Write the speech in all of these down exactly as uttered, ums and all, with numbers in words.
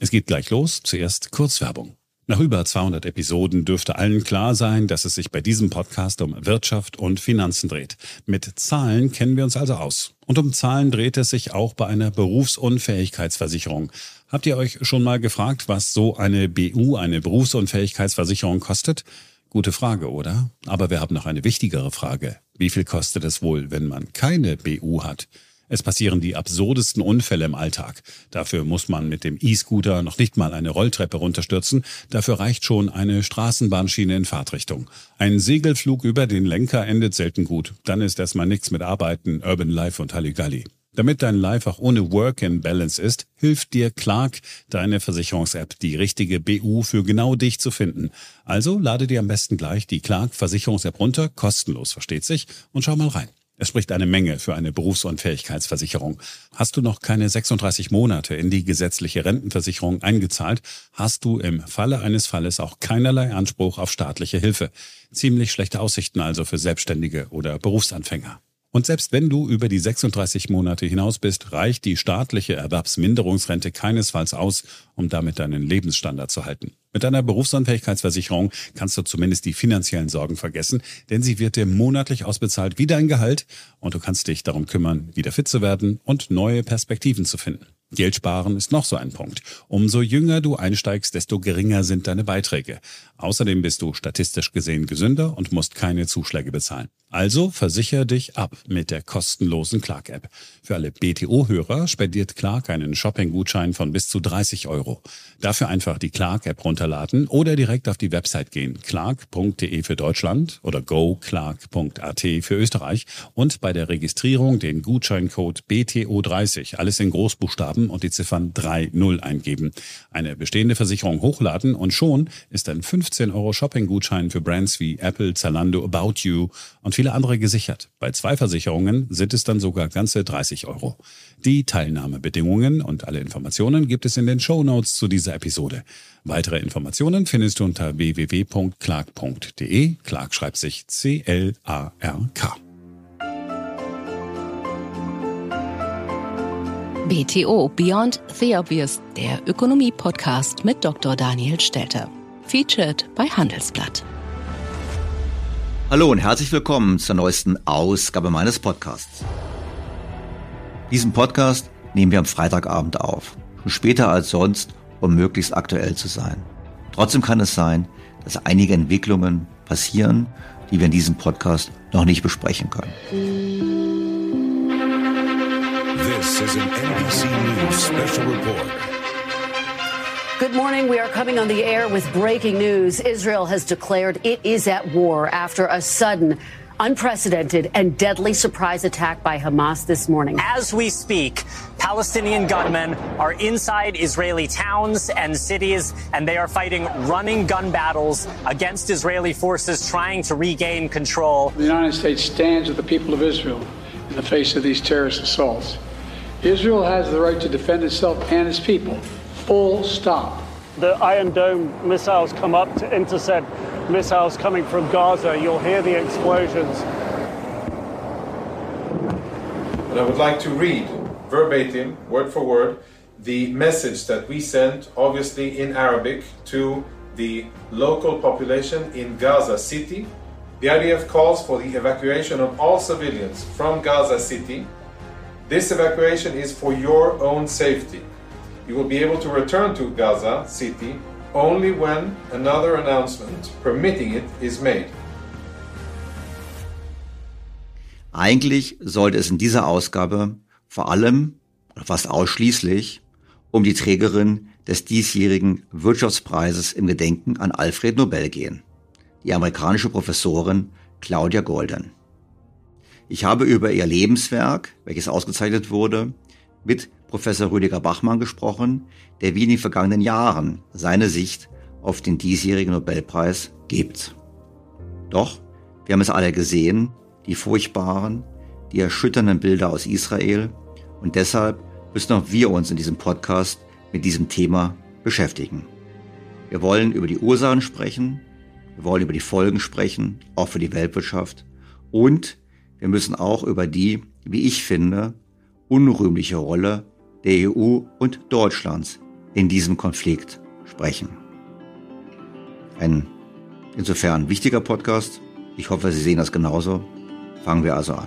Es geht gleich los, zuerst Kurzwerbung. Nach über zweihundert Episoden dürfte allen klar sein, dass es sich bei diesem Podcast um Wirtschaft und Finanzen dreht. Mit Zahlen kennen wir uns also aus. Und um Zahlen dreht es sich auch bei einer Berufsunfähigkeitsversicherung. Habt ihr euch schon mal gefragt, was so eine B U, eine Berufsunfähigkeitsversicherung kostet? Gute Frage, oder? Aber wir haben noch eine wichtigere Frage. Wie viel kostet es wohl, wenn man keine B U hat? Es passieren die absurdesten Unfälle im Alltag. Dafür muss man mit dem E-Scooter noch nicht mal eine Rolltreppe runterstürzen. Dafür reicht schon eine Straßenbahnschiene in Fahrtrichtung. Ein Segelflug über den Lenker endet selten gut. Dann ist erstmal nichts mit Arbeiten, Urban Life und Halligalli. Damit dein Life auch ohne Work-in-Balance ist, hilft dir Clark, deine Versicherungs-App, die richtige B U für genau dich zu finden. Also lade dir am besten gleich die Clark Versicherungs-App runter, kostenlos, versteht sich, und schau mal rein. Es spricht eine Menge für eine Berufsunfähigkeitsversicherung. Hast du noch keine sechsunddreißig Monate in die gesetzliche Rentenversicherung eingezahlt, hast du im Falle eines Falles auch keinerlei Anspruch auf staatliche Hilfe. Ziemlich schlechte Aussichten also für Selbstständige oder Berufsanfänger. Und selbst wenn du über die sechsunddreißig Monate hinaus bist, reicht die staatliche Erwerbsminderungsrente keinesfalls aus, um damit deinen Lebensstandard zu halten. Mit einer Berufsunfähigkeitsversicherung kannst du zumindest die finanziellen Sorgen vergessen, denn sie wird dir monatlich ausbezahlt wie dein Gehalt und du kannst dich darum kümmern, wieder fit zu werden und neue Perspektiven zu finden. Geld sparen ist noch so ein Punkt. Umso jünger du einsteigst, desto geringer sind deine Beiträge. Außerdem bist du statistisch gesehen gesünder und musst keine Zuschläge bezahlen. Also versichere dich ab mit der kostenlosen Clark-App. Für alle B T O-Hörer spendiert Clark einen Shopping-Gutschein von bis zu dreißig Euro. Dafür einfach die Clark-App runterladen oder direkt auf die Website gehen. clark punkt de für Deutschland oder go clark punkt a t für Österreich und bei der Registrierung den Gutscheincode B T O dreißig, alles in Großbuchstaben, und die Ziffern drei null eingeben. Eine bestehende Versicherung hochladen und schon ist ein fünfzehn Euro Shopping-Gutschein für Brands wie Apple, Zalando, About You und viele andere gesichert. Bei zwei Versicherungen sind es dann sogar ganze dreißig Euro. Die Teilnahmebedingungen und alle Informationen gibt es in den Shownotes zu dieser Episode. Weitere Informationen findest du unter w w w punkt clark punkt de. Clark schreibt sich C L A R K. B T O Beyond the Obvious, der Ökonomie-Podcast mit Doktor Daniel Stelter. Featured bei Handelsblatt. Hallo und herzlich willkommen zur neuesten Ausgabe meines Podcasts. Diesen Podcast nehmen wir am Freitagabend auf, schon später als sonst, um möglichst aktuell zu sein. Trotzdem kann es sein, dass einige Entwicklungen passieren, die wir in diesem Podcast noch nicht besprechen können. This is an N B C News special report. Good morning. We are coming on the air with breaking news. Israel has declared it is at war after a sudden, unprecedented and deadly surprise attack by Hamas this morning. As we speak, Palestinian gunmen are inside Israeli towns and cities, and they are fighting running gun battles against Israeli forces trying to regain control. The United States stands with the people of Israel in the face of these terrorist assaults. Israel has the right to defend itself and its people. Full stop. The Iron Dome missiles come up to intercept missiles coming from Gaza. You'll hear the explosions. And I would like to read verbatim, word for word, the message that we sent, obviously in Arabic, to the local population in Gaza City. The I D F calls for the evacuation of all civilians from Gaza City. This evacuation is for your own safety. You will be able to return to Gaza City only when another announcement permitting it is made. Eigentlich sollte es in dieser Ausgabe vor allem, oder fast ausschließlich, um die Trägerin des diesjährigen Wirtschaftspreises im Gedenken an Alfred Nobel gehen, die amerikanische Professorin Claudia Goldin. Ich habe über ihr Lebenswerk, welches ausgezeichnet wurde, mit Professor Rüdiger Bachmann gesprochen, der wie in den vergangenen Jahren seine Sicht auf den diesjährigen Nobelpreis gibt. Doch, wir haben es alle gesehen, die furchtbaren, die erschütternden Bilder aus Israel, und deshalb müssen auch wir uns in diesem Podcast mit diesem Thema beschäftigen. Wir wollen über die Ursachen sprechen, wir wollen über die Folgen sprechen, auch für die Weltwirtschaft, und wir müssen auch über die, wie ich finde, unrühmliche Rolle der E U und Deutschlands in diesem Konflikt sprechen. Ein insofern wichtiger Podcast. Ich hoffe, Sie sehen das genauso. Fangen wir also an.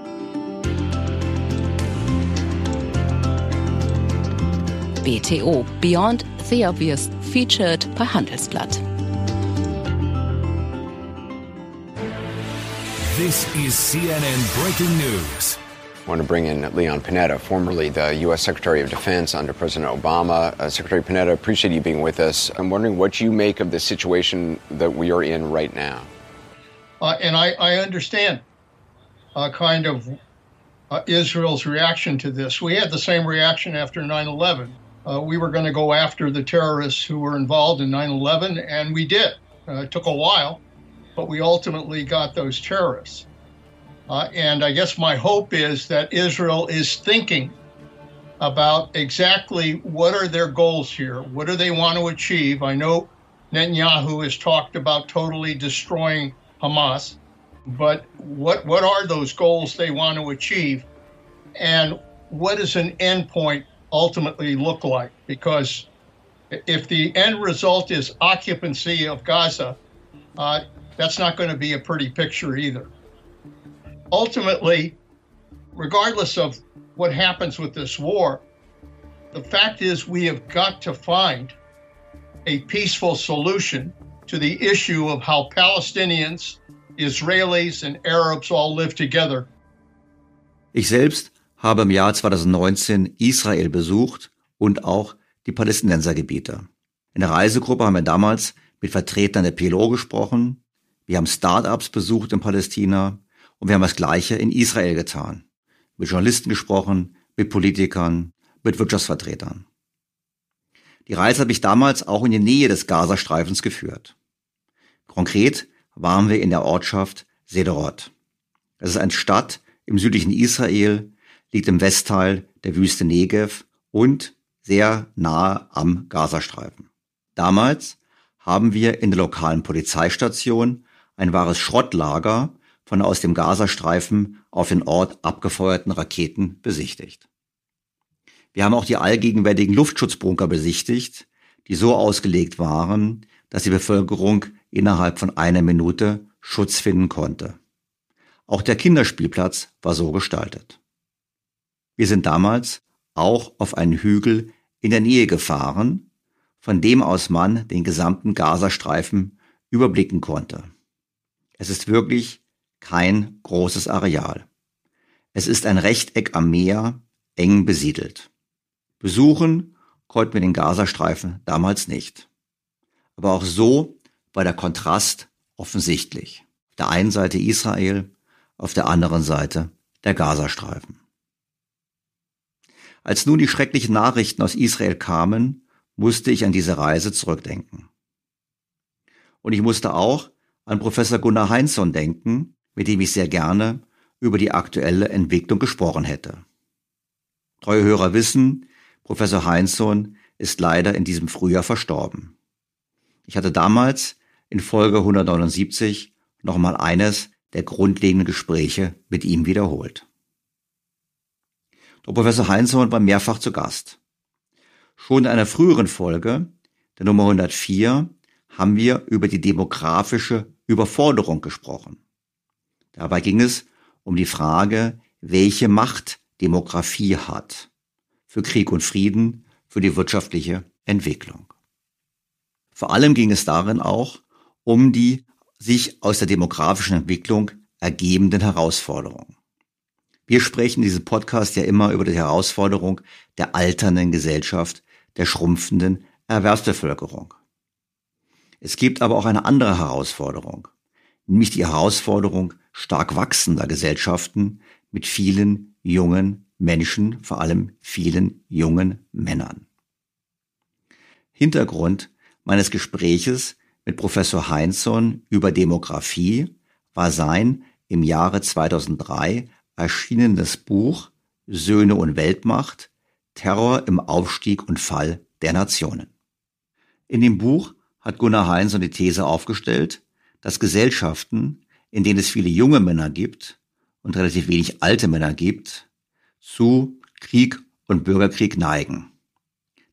B T O Beyond the Obvious featured bei Handelsblatt. This is C N N Breaking News. I want to bring in Leon Panetta, formerly the U S Secretary of Defense under President Obama. Uh, Secretary Panetta, appreciate you being with us. I'm wondering what you make of the situation that we are in right now. Uh, and I, I understand uh, kind of uh, Israel's reaction to this. We had the same reaction after nine eleven. Uh, we were going to go after the terrorists who were involved in nine eleven, and we did. Uh, it took a while, but we ultimately got those terrorists. Uh, and I guess my hope is that Israel is thinking about exactly what are their goals here. What do they want to achieve? I know Netanyahu has talked about totally destroying Hamas, but what what are those goals they want to achieve? And what does an end point ultimately look like? Because if the end result is occupancy of Gaza, uh, that's not going to be a pretty picture either. Ultimately, regardless of what happens with this war, the fact is we have got to find a peaceful solution to the issue of how Palestinians, Israelis and Arabs all live together. Ich selbst habe im Jahr zweitausendneunzehn Israel besucht und auch die Palästinensergebiete. In der Reisegruppe haben wir damals mit Vertretern der P L O gesprochen, wir haben Start-ups besucht in Palästina, und wir haben das Gleiche in Israel getan. Mit Journalisten gesprochen, mit Politikern, mit Wirtschaftsvertretern. Die Reise habe ich damals auch in die Nähe des Gazastreifens geführt. Konkret waren wir in der Ortschaft Sderot. Es ist eine Stadt im südlichen Israel, liegt im Westteil der Wüste Negev und sehr nahe am Gazastreifen. Damals haben wir in der lokalen Polizeistation ein wahres Schrottlager von aus dem Gazastreifen auf den Ort abgefeuerten Raketen besichtigt. Wir haben auch die allgegenwärtigen Luftschutzbunker besichtigt, die so ausgelegt waren, dass die Bevölkerung innerhalb von einer Minute Schutz finden konnte. Auch der Kinderspielplatz war so gestaltet. Wir sind damals auch auf einen Hügel in der Nähe gefahren, von dem aus man den gesamten Gazastreifen überblicken konnte. Es ist wirklich kein großes Areal. Es ist ein Rechteck am Meer, eng besiedelt. Besuchen konnten wir den Gazastreifen damals nicht. Aber auch so war der Kontrast offensichtlich. Auf der einen Seite Israel, auf der anderen Seite der Gazastreifen. Als nun die schrecklichen Nachrichten aus Israel kamen, musste ich an diese Reise zurückdenken. Und ich musste auch an Professor Gunnar Heinzson denken, mit dem ich sehr gerne über die aktuelle Entwicklung gesprochen hätte. Treue Hörer wissen, Professor Heinzson ist leider in diesem Frühjahr verstorben. Ich hatte damals in Folge hundertneunundsiebzig nochmal eines der grundlegenden Gespräche mit ihm wiederholt. Der Professor Heinzson war mehrfach zu Gast. Schon in einer früheren Folge, der Nummer hundertvier, haben wir über die demografische Überforderung gesprochen. Dabei ging es um die Frage, welche Macht Demografie hat für Krieg und Frieden, für die wirtschaftliche Entwicklung. Vor allem ging es darin auch um die sich aus der demografischen Entwicklung ergebenden Herausforderungen. Wir sprechen in diesem Podcast ja immer über die Herausforderung der alternden Gesellschaft, der schrumpfenden Erwerbsbevölkerung. Es gibt aber auch eine andere Herausforderung, nämlich die Herausforderung stark wachsender Gesellschaften mit vielen jungen Menschen, vor allem vielen jungen Männern. Hintergrund meines Gespräches mit Professor Heinzson über Demografie war sein im Jahre zweitausenddrei erschienenes Buch Söhne und Weltmacht, Terror im Aufstieg und Fall der Nationen. In dem Buch hat Gunnar Heinzson die These aufgestellt, dass Gesellschaften, in denen es viele junge Männer gibt und relativ wenig alte Männer gibt, zu Krieg und Bürgerkrieg neigen.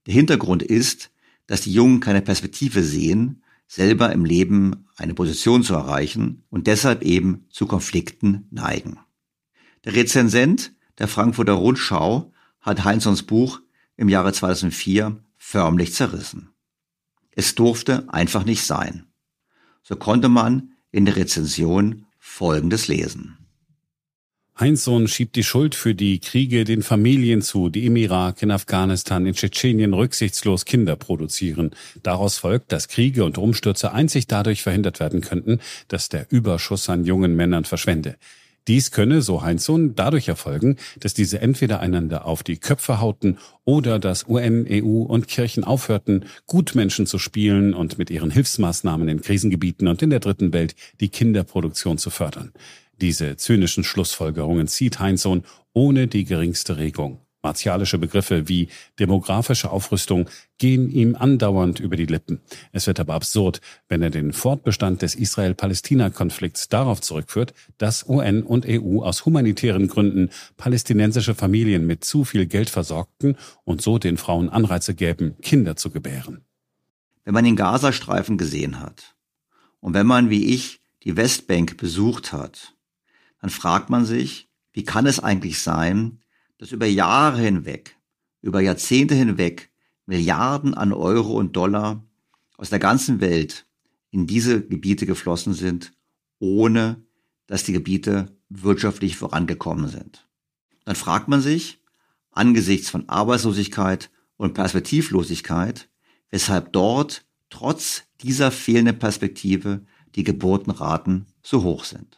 Der Hintergrund ist, dass die Jungen keine Perspektive sehen, selber im Leben eine Position zu erreichen und deshalb eben zu Konflikten neigen. Der Rezensent der Frankfurter Rundschau hat Heinzons Buch im Jahre zweitausendvier förmlich zerrissen. Es durfte einfach nicht sein. So konnte man in der Rezension Folgendes lesen. Heinzson schiebt die Schuld für die Kriege den Familien zu, die im Irak, in Afghanistan, in Tschetschenien rücksichtslos Kinder produzieren. Daraus folgt, dass Kriege und Umstürze einzig dadurch verhindert werden könnten, dass der Überschuss an jungen Männern verschwende. Dies könne, so Heinzson, dadurch erfolgen, dass diese entweder einander auf die Köpfe hauten oder dass U N, E U und Kirchen aufhörten, Gutmenschen zu spielen und mit ihren Hilfsmaßnahmen in Krisengebieten und in der Dritten Welt die Kinderproduktion zu fördern. Diese zynischen Schlussfolgerungen zieht Heinzson ohne die geringste Regung. Martialische Begriffe wie demografische Aufrüstung gehen ihm andauernd über die Lippen. Es wird aber absurd, wenn er den Fortbestand des Israel-Palästina-Konflikts darauf zurückführt, dass U N und E U aus humanitären Gründen palästinensische Familien mit zu viel Geld versorgten und so den Frauen Anreize gäben, Kinder zu gebären. Wenn man den Gazastreifen gesehen hat und wenn man, wie ich, die Westbank besucht hat, dann fragt man sich, wie kann es eigentlich sein, dass über Jahre hinweg, über Jahrzehnte hinweg Milliarden an Euro und Dollar aus der ganzen Welt in diese Gebiete geflossen sind, ohne dass die Gebiete wirtschaftlich vorangekommen sind. Dann fragt man sich, angesichts von Arbeitslosigkeit und Perspektivlosigkeit, weshalb dort trotz dieser fehlenden Perspektive die Geburtenraten so hoch sind.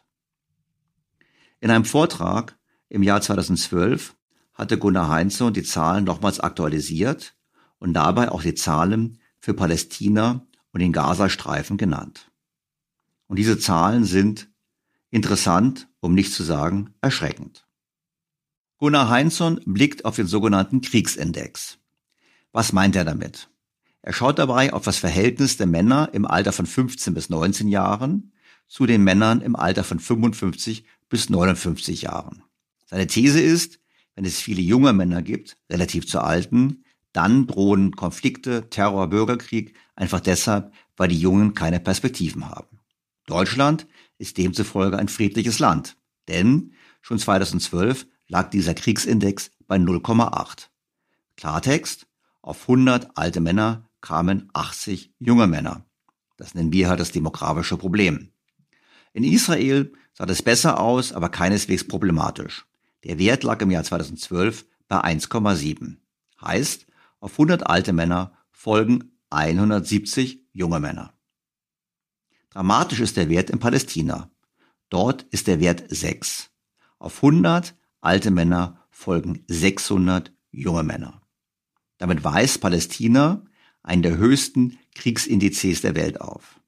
In einem Vortrag im Jahr zweitausendzwölf hatte Gunnar Heinzson die Zahlen nochmals aktualisiert und dabei auch die Zahlen für Palästina und den Gazastreifen genannt. Und diese Zahlen sind interessant, um nicht zu sagen erschreckend. Gunnar Heinzson blickt auf den sogenannten Kriegsindex. Was meint er damit? Er schaut dabei auf das Verhältnis der Männer im Alter von fünfzehn bis neunzehn Jahren zu den Männern im Alter von fünfundfünfzig bis neunundfünfzig Jahren. Seine These ist, wenn es viele junge Männer gibt, relativ zu alten, dann drohen Konflikte, Terror, Bürgerkrieg, einfach deshalb, weil die Jungen keine Perspektiven haben. Deutschland ist demzufolge ein friedliches Land, denn schon zweitausendzwölf lag dieser Kriegsindex bei null Komma acht. Klartext, auf hundert alte Männer kamen achtzig junge Männer. Das nennen wir halt das demografische Problem. In Israel sah das besser aus, aber keineswegs problematisch. Der Wert lag im Jahr zweitausendzwölf bei eins Komma sieben. Heißt, auf hundert alte Männer folgen hundertsiebzig junge Männer. Dramatisch ist der Wert in Palästina. Dort ist der Wert sechs. Auf hundert alte Männer folgen sechshundert junge Männer. Damit weist Palästina einen der höchsten Kriegsindizes der Welt auf.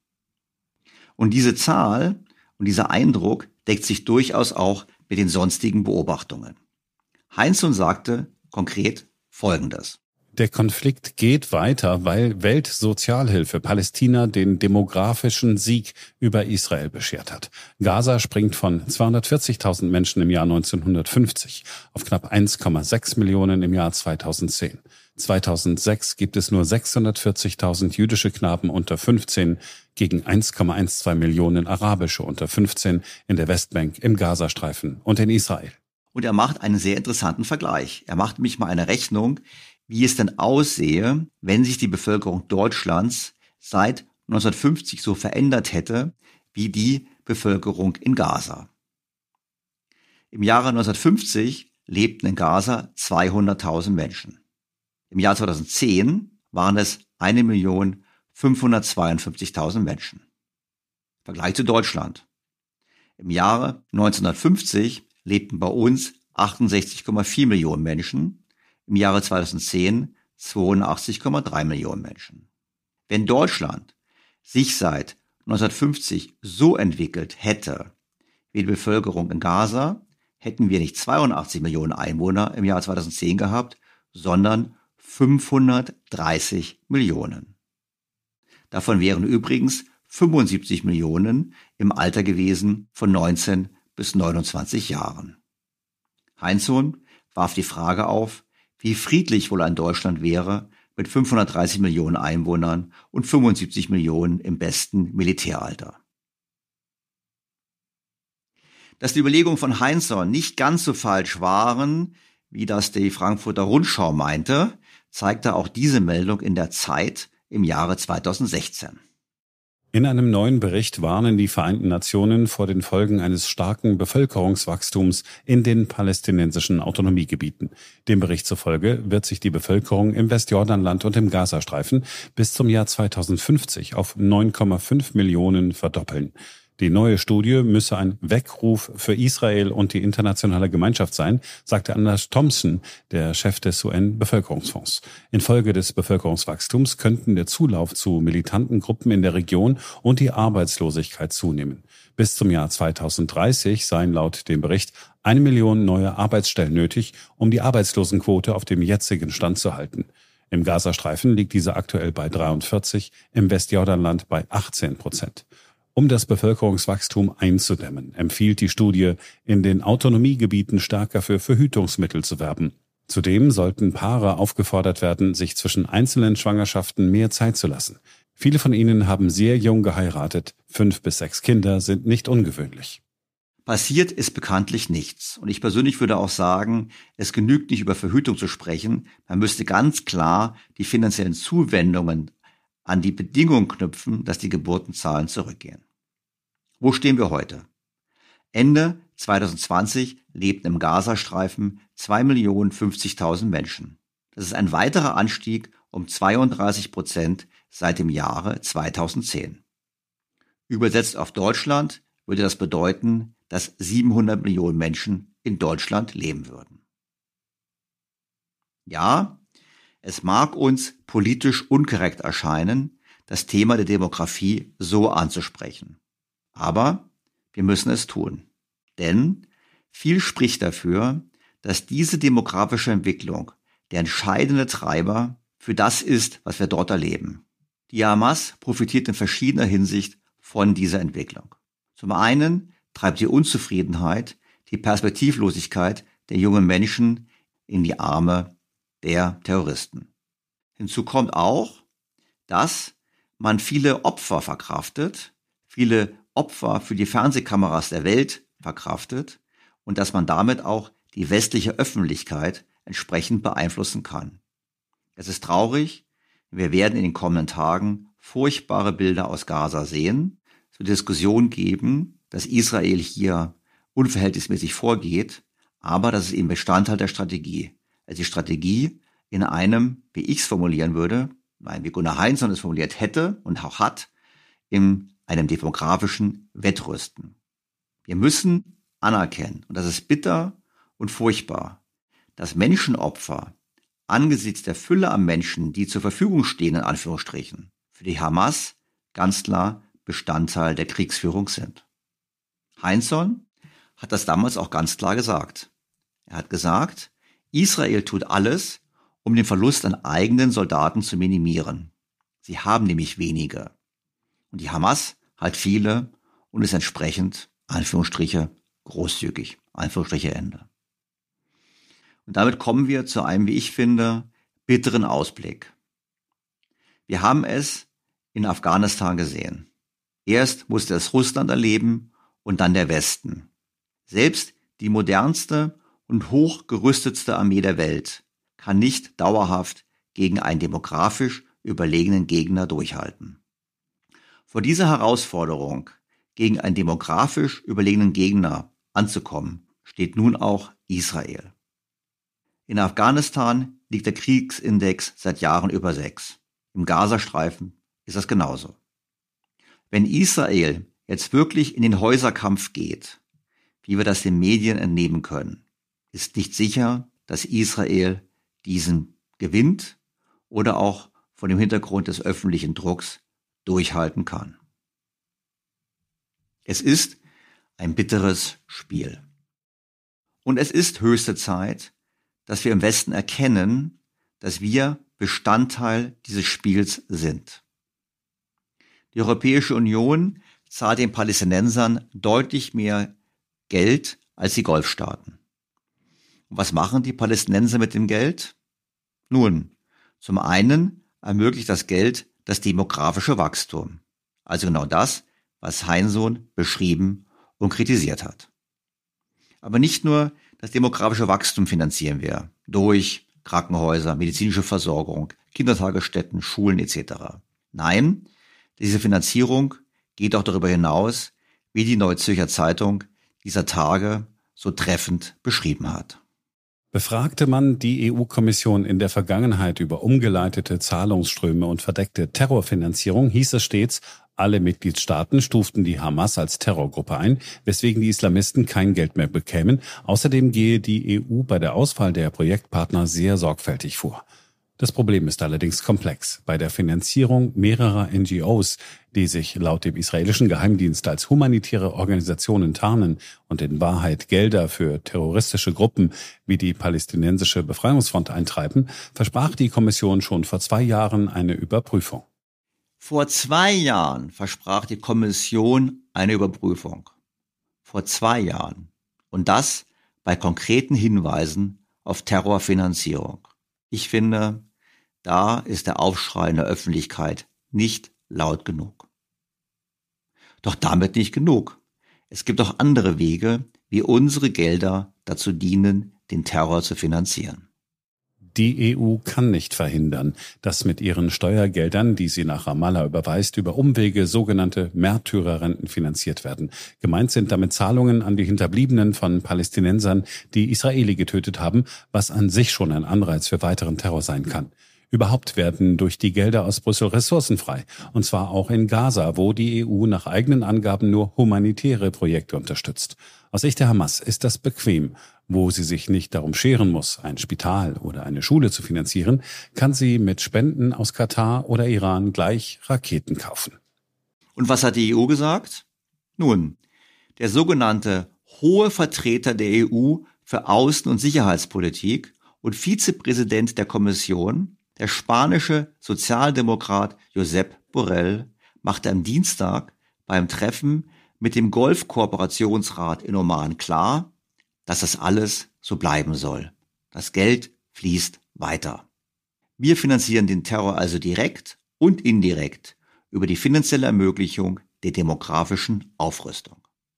Und diese Zahl und dieser Eindruck deckt sich durchaus auch mit den sonstigen Beobachtungen. Heinzson sagte konkret Folgendes. Der Konflikt geht weiter, weil Weltsozialhilfe Palästina den demografischen Sieg über Israel beschert hat. Gaza springt von zweihundertvierzigtausend Menschen im Jahr neunzehnhundertfünfzig auf knapp eins Komma sechs Millionen im Jahr zweitausendzehn. zweitausendsechs gibt es nur sechshundertvierzigtausend jüdische Knaben unter fünfzehn gegen eins Komma zwölf Millionen arabische unter fünfzehn in der Westbank, im Gazastreifen und in Israel. Und er macht einen sehr interessanten Vergleich. Er macht nämlich mal eine Rechnung, wie es denn aussehe, wenn sich die Bevölkerung Deutschlands seit neunzehnhundertfünfzig so verändert hätte, wie die Bevölkerung in Gaza. Im Jahre neunzehnhundertfünfzig lebten in Gaza zweihunderttausend Menschen. Im Jahr zweitausendzehn waren es eine Million fünfhundertzweiundfünfzigtausend Menschen. Vergleich zu Deutschland. Im Jahre neunzehnhundertfünfzig lebten bei uns achtundsechzig Komma vier Millionen Menschen, im Jahre zweitausendzehn zweiundachtzig Komma drei Millionen Menschen. Wenn Deutschland sich seit neunzehnhundertfünfzig so entwickelt hätte wie die Bevölkerung in Gaza, hätten wir nicht zweiundachtzig Millionen Einwohner im Jahr zweitausendzehn gehabt, sondern fünfhundertdreißig Millionen. Davon wären übrigens fünfundsiebzig Millionen im Alter gewesen von neunzehn bis neunundzwanzig Jahren. Heinzson warf die Frage auf, wie friedlich wohl ein Deutschland wäre mit fünfhundertdreißig Millionen Einwohnern und fünfundsiebzig Millionen im besten Militäralter. Dass die Überlegungen von Heinzson nicht ganz so falsch waren, wie das die Frankfurter Rundschau meinte, zeigte auch diese Meldung in der Zeit im Jahre zweitausendsechzehn. In einem neuen Bericht warnen die Vereinten Nationen vor den Folgen eines starken Bevölkerungswachstums in den palästinensischen Autonomiegebieten. Dem Bericht zufolge wird sich die Bevölkerung im Westjordanland und im Gazastreifen bis zum Jahr zweitausendfünfzig auf neun Komma fünf Millionen verdoppeln. Die neue Studie müsse ein Weckruf für Israel und die internationale Gemeinschaft sein, sagte Anders Thompson, der Chef des U N-Bevölkerungsfonds. Infolge des Bevölkerungswachstums könnten der Zulauf zu militanten Gruppen in der Region und die Arbeitslosigkeit zunehmen. Bis zum Jahr zweitausenddreißig seien laut dem Bericht eine Million neue Arbeitsstellen nötig, um die Arbeitslosenquote auf dem jetzigen Stand zu halten. Im Gazastreifen liegt diese aktuell bei dreiundvierzig, im Westjordanland bei achtzehn Prozent. Um das Bevölkerungswachstum einzudämmen, empfiehlt die Studie, in den Autonomiegebieten stärker für Verhütungsmittel zu werben. Zudem sollten Paare aufgefordert werden, sich zwischen einzelnen Schwangerschaften mehr Zeit zu lassen. Viele von ihnen haben sehr jung geheiratet. Fünf bis sechs Kinder sind nicht ungewöhnlich. Passiert ist bekanntlich nichts. Und ich persönlich würde auch sagen, es genügt nicht über Verhütung zu sprechen. Man müsste ganz klar die finanziellen Zuwendungen an die Bedingung knüpfen, dass die Geburtenzahlen zurückgehen. Wo stehen wir heute? Ende zweitausendzwanzig lebten im Gazastreifen zwei Millionen fünfzigtausend Menschen. Das ist ein weiterer Anstieg um zweiunddreißig Prozent seit dem Jahre zweitausendzehn. Übersetzt auf Deutschland würde das bedeuten, dass siebenhundert Millionen Menschen in Deutschland leben würden. Ja, es mag uns politisch unkorrekt erscheinen, das Thema der Demografie so anzusprechen. Aber wir müssen es tun. Denn viel spricht dafür, dass diese demografische Entwicklung der entscheidende Treiber für das ist, was wir dort erleben. Die Hamas profitiert in verschiedener Hinsicht von dieser Entwicklung. Zum einen treibt die Unzufriedenheit, die Perspektivlosigkeit der jungen Menschen in die Arme der Terroristen. Hinzu kommt auch, dass man viele Opfer verkraftet, viele Opfer für die Fernsehkameras der Welt verkraftet und dass man damit auch die westliche Öffentlichkeit entsprechend beeinflussen kann. Es ist traurig, wir werden in den kommenden Tagen furchtbare Bilder aus Gaza sehen. Es wird Diskussionen geben, dass Israel hier unverhältnismäßig vorgeht, aber das ist eben Bestandteil der Strategie. Also die Strategie in einem, wie ich es formulieren würde, nein, wie Gunnar Heinzson es formuliert hätte und auch hat, in einem demografischen Wettrüsten. Wir müssen anerkennen, und das ist bitter und furchtbar, dass Menschenopfer angesichts der Fülle an Menschen, die zur Verfügung stehen, in Anführungsstrichen, für die Hamas ganz klar Bestandteil der Kriegsführung sind. Heinzson hat das damals auch ganz klar gesagt. Er hat gesagt, Israel tut alles, um den Verlust an eigenen Soldaten zu minimieren. Sie haben nämlich wenige. Und die Hamas hat viele und ist entsprechend, Anführungsstriche, großzügig, Anführungsstriche Ende. Und damit kommen wir zu einem, wie ich finde, bitteren Ausblick. Wir haben es in Afghanistan gesehen. Erst musste es Russland erleben und dann der Westen. Selbst die modernste und hochgerüstetste Armee der Welt kann nicht dauerhaft gegen einen demografisch überlegenen Gegner durchhalten. Vor dieser Herausforderung, gegen einen demografisch überlegenen Gegner anzukommen, steht nun auch Israel. In Afghanistan liegt der Kriegsindex seit Jahren über sechs. Im Gazastreifen ist das genauso. Wenn Israel jetzt wirklich in den Häuserkampf geht, wie wir das den Medien entnehmen können, ist nicht sicher, dass Israel diesen gewinnt oder auch vor dem Hintergrund des öffentlichen Drucks durchhalten kann. Es ist ein bitteres Spiel. Und es ist höchste Zeit, dass wir im Westen erkennen, dass wir Bestandteil dieses Spiels sind. Die Europäische Union zahlt den Palästinensern deutlich mehr Geld als die Golfstaaten. Und was machen die Palästinenser mit dem Geld? Nun, Zum einen ermöglicht das Geld das demografische Wachstum, also genau das, was Heinsohn beschrieben und kritisiert hat. Aber nicht nur das demografische Wachstum finanzieren wir durch Krankenhäuser, medizinische Versorgung, Kindertagesstätten, Schulen et cetera. Nein, diese Finanzierung geht auch darüber hinaus, wie die Neue Zürcher Zeitung dieser Tage so treffend beschrieben hat. Befragte man die E U-Kommission in der Vergangenheit über umgeleitete Zahlungsströme und verdeckte Terrorfinanzierung, hieß es stets, alle Mitgliedstaaten stuften die Hamas als Terrorgruppe ein, weswegen die Islamisten kein Geld mehr bekämen. Außerdem gehe die E U bei der Auswahl der Projektpartner sehr sorgfältig vor. Das Problem ist allerdings komplex. Bei der Finanzierung mehrerer N G Os, die sich laut dem israelischen Geheimdienst als humanitäre Organisationen tarnen und in Wahrheit Gelder für terroristische Gruppen wie die Palästinensische Befreiungsfront eintreiben, versprach die Kommission schon vor zwei Jahren eine Überprüfung. Vor zwei Jahren versprach die Kommission eine Überprüfung. Vor zwei Jahren. Und das bei konkreten Hinweisen auf Terrorfinanzierung. Ich finde, da ist der Aufschrei in der Öffentlichkeit nicht laut genug. Doch damit nicht genug. Es gibt auch andere Wege, wie unsere Gelder dazu dienen, den Terror zu finanzieren. Die E U kann nicht verhindern, dass mit ihren Steuergeldern, die sie nach Ramallah überweist, über Umwege sogenannte Märtyrerrenten finanziert werden. Gemeint sind damit Zahlungen an die Hinterbliebenen von Palästinensern, die Israeli getötet haben, was an sich schon ein Anreiz für weiteren Terror sein kann. Überhaupt werden durch die Gelder aus Brüssel Ressourcen frei, und zwar auch in Gaza, wo die E U nach eigenen Angaben nur humanitäre Projekte unterstützt. Aus Sicht der Hamas ist das bequem. Wo sie sich nicht darum scheren muss, ein Spital oder eine Schule zu finanzieren, kann sie mit Spenden aus Katar oder Iran gleich Raketen kaufen. Und was hat die E U gesagt? Nun, der sogenannte hohe Vertreter der E U für Außen- und Sicherheitspolitik und Vizepräsident der Kommission, der spanische Sozialdemokrat Josep Borrell, machte am Dienstag beim Treffen mit dem Golfkooperationsrat in Oman klar, dass das alles so bleiben soll. Das Geld fließt weiter. Wir finanzieren den Terror also direkt und indirekt über die finanzielle Ermöglichung der demografischen Aufrüstung.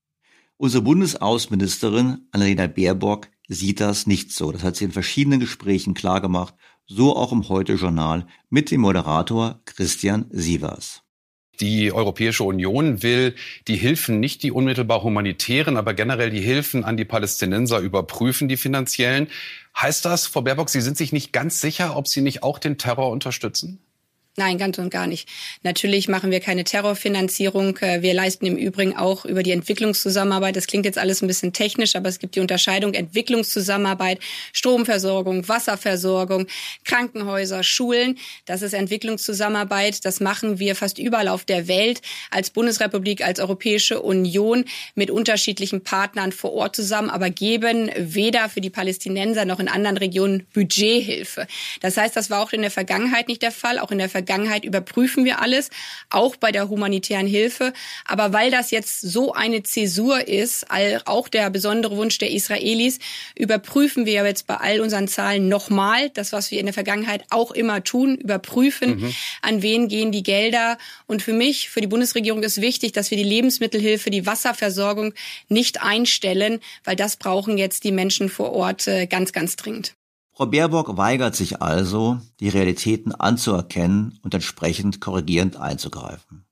Unsere Bundesaußenministerin Annalena Baerbock sieht das nicht so. Das hat sie in verschiedenen Gesprächen klargemacht, so auch im Heute-Journal mit dem Moderator Christian Sievers. Die Europäische Union will die Hilfen, nicht die unmittelbar humanitären, aber generell die Hilfen an die Palästinenser überprüfen, die finanziellen. Heißt das, Frau Baerbock, Sie sind sich nicht ganz sicher, ob Sie nicht auch den Terror unterstützen? Nein, ganz und gar nicht. Natürlich machen wir keine Terrorfinanzierung. Wir leisten im Übrigen auch über die Entwicklungszusammenarbeit. Das klingt jetzt alles ein bisschen technisch, aber es gibt die Unterscheidung Entwicklungszusammenarbeit, Stromversorgung, Wasserversorgung, Krankenhäuser, Schulen. Das ist Entwicklungszusammenarbeit. Das machen wir fast überall auf der Welt als Bundesrepublik, als Europäische Union mit unterschiedlichen Partnern vor Ort zusammen, aber geben weder für die Palästinenser noch in anderen Regionen Budgethilfe. Das heißt, das war auch in der Vergangenheit nicht der Fall. Auch in der Vergangenheit Vergangenheit überprüfen wir alles, auch bei der humanitären Hilfe. Aber weil das jetzt so eine Zäsur ist, auch der besondere Wunsch der Israelis, überprüfen wir jetzt bei all unseren Zahlen nochmal das, was wir in der Vergangenheit auch immer tun, überprüfen, mhm. an wen gehen die Gelder. Und für mich, für die Bundesregierung ist wichtig, dass wir die Lebensmittelhilfe, die Wasserversorgung nicht einstellen, weil das brauchen jetzt die Menschen vor Ort ganz, ganz dringend. Frau Baerbock weigert sich also, die Realitäten anzuerkennen und entsprechend korrigierend einzugreifen.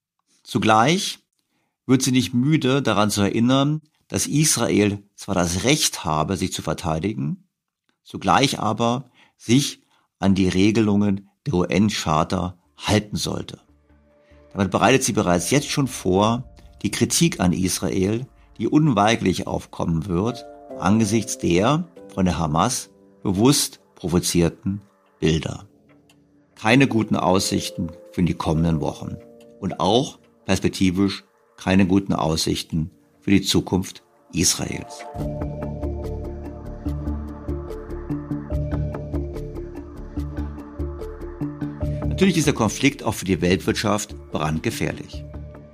Zugleich wird sie nicht müde, daran zu erinnern, dass Israel zwar das Recht habe, sich zu verteidigen, zugleich aber sich an die Regelungen der U N-Charta halten sollte. Damit bereitet sie bereits jetzt schon vor, die Kritik an Israel, die unweigerlich aufkommen wird, angesichts der von der Hamas bewusst provozierten Bilder. Keine guten Aussichten für die kommenden Wochen und auch perspektivisch keine guten Aussichten für die Zukunft Israels. Natürlich ist der Konflikt auch für die Weltwirtschaft brandgefährlich.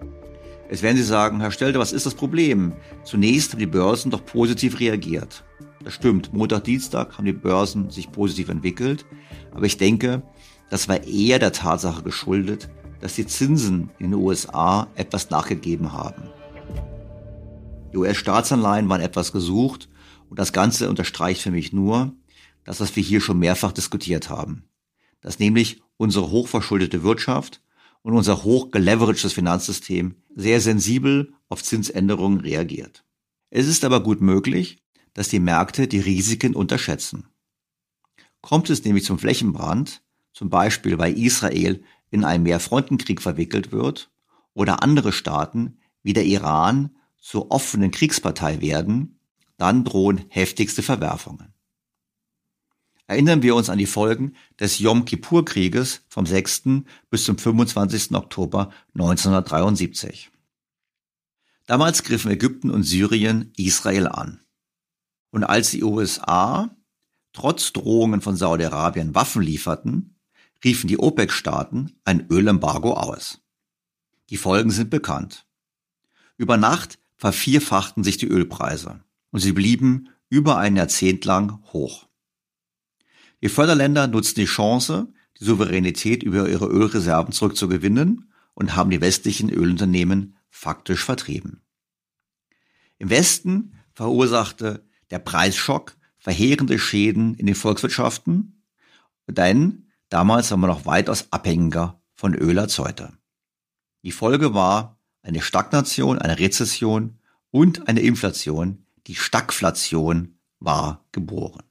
Jetzt werden Sie sagen, Herr Stelter, was ist das Problem? Zunächst haben die Börsen doch positiv reagiert. Das stimmt, Montag, Dienstag haben die Börsen sich positiv entwickelt, aber ich denke, das war eher der Tatsache geschuldet, dass die Zinsen in den U S A etwas nachgegeben haben. Die U S-Staatsanleihen waren etwas gesucht und das Ganze unterstreicht für mich nur das, was wir hier schon mehrfach diskutiert haben. Dass nämlich unsere hochverschuldete Wirtschaft und unser hochgeleveragedes Finanzsystem sehr sensibel auf Zinsänderungen reagiert. Es ist aber gut möglich, dass die Märkte die Risiken unterschätzen. Kommt es nämlich zum Flächenbrand, zum Beispiel weil Israel in einen Mehrfrontenkrieg verwickelt wird oder andere Staaten wie der Iran zur offenen Kriegspartei werden, dann drohen heftigste Verwerfungen. Erinnern wir uns an die Folgen des Jom-Kippur-Krieges vom sechsten bis zum fünfundzwanzigsten Oktober neunzehnhundertdreiundsiebzig. Damals griffen Ägypten und Syrien Israel an. Und als die U S A trotz Drohungen von Saudi-Arabien Waffen lieferten, riefen die OPEC-Staaten ein Ölembargo aus. Die Folgen sind bekannt. Über Nacht vervierfachten sich die Ölpreise und sie blieben über ein Jahrzehnt lang hoch. Die Förderländer nutzten die Chance, die Souveränität über ihre Ölreserven zurückzugewinnen und haben die westlichen Ölunternehmen faktisch vertrieben. Im Westen verursachte der Preisschock verheerende Schäden in den Volkswirtschaften, denn damals waren wir noch weitaus abhängiger von Öl als heute. Die Folge war eine Stagnation, eine Rezession und eine Inflation. Die Stagflation war geboren.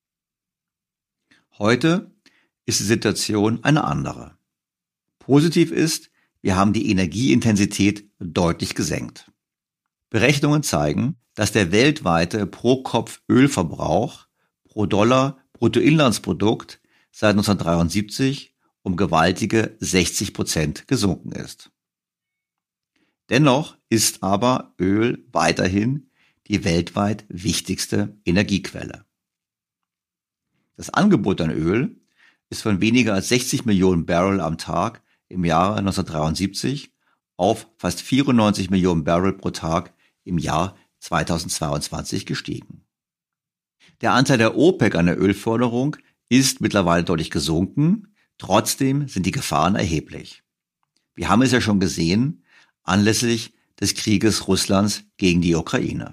Heute ist die Situation eine andere. Positiv ist, wir haben die Energieintensität deutlich gesenkt. Berechnungen zeigen, dass der weltweite Pro-Kopf-Ölverbrauch pro Dollar Bruttoinlandsprodukt seit neunzehnhundertdreiundsiebzig um gewaltige sechzig Prozent gesunken ist. Dennoch ist aber Öl weiterhin die weltweit wichtigste Energiequelle. Das Angebot an Öl ist von weniger als sechzig Millionen Barrel am Tag im Jahre neunzehnhundertdreiundsiebzig auf fast vierundneunzig Millionen Barrel pro Tag im Jahr zweitausendzweiundzwanzig gestiegen. Der Anteil der OPEC an der Ölförderung ist mittlerweile deutlich gesunken, trotzdem sind die Gefahren erheblich. Wir haben es ja schon gesehen, anlässlich des Krieges Russlands gegen die Ukraine.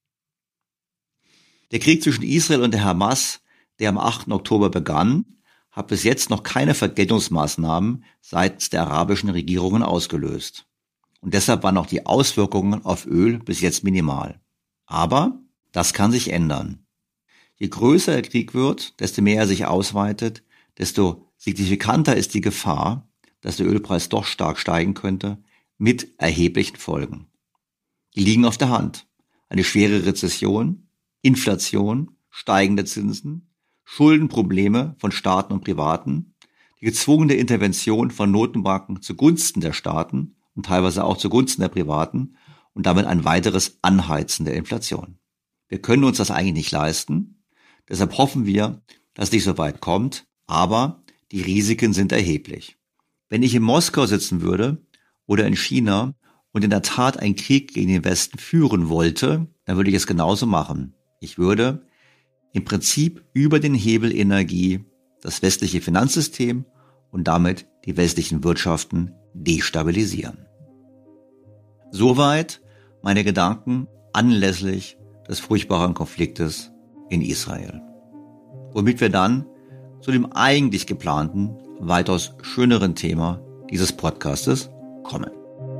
Der Krieg zwischen Israel und der Hamas, der am achten Oktober begann, hat bis jetzt noch keine Vergeltungsmaßnahmen seitens der arabischen Regierungen ausgelöst. Und deshalb waren auch die Auswirkungen auf Öl bis jetzt minimal. Aber das kann sich ändern. Je größer der Krieg wird, desto mehr er sich ausweitet, desto signifikanter ist die Gefahr, dass der Ölpreis doch stark steigen könnte, mit erheblichen Folgen. Die liegen auf der Hand. Eine schwere Rezession, Inflation, steigende Zinsen, Schuldenprobleme von Staaten und Privaten, die gezwungene Intervention von Notenbanken zugunsten der Staaten und teilweise auch zugunsten der Privaten und damit ein weiteres Anheizen der Inflation. Wir können uns das eigentlich nicht leisten. Deshalb hoffen wir, dass es nicht so weit kommt, aber die Risiken sind erheblich. Wenn ich in Moskau sitzen würde oder in China und in der Tat einen Krieg gegen den Westen führen wollte, dann würde ich es genauso machen. Ich würde im Prinzip über den Hebel Energie das westliche Finanzsystem und damit die westlichen Wirtschaften destabilisieren. Soweit meine Gedanken anlässlich des furchtbaren Konfliktes in Israel. Womit wir dann zu dem eigentlich geplanten, weitaus schöneren Thema dieses Podcastes kommen.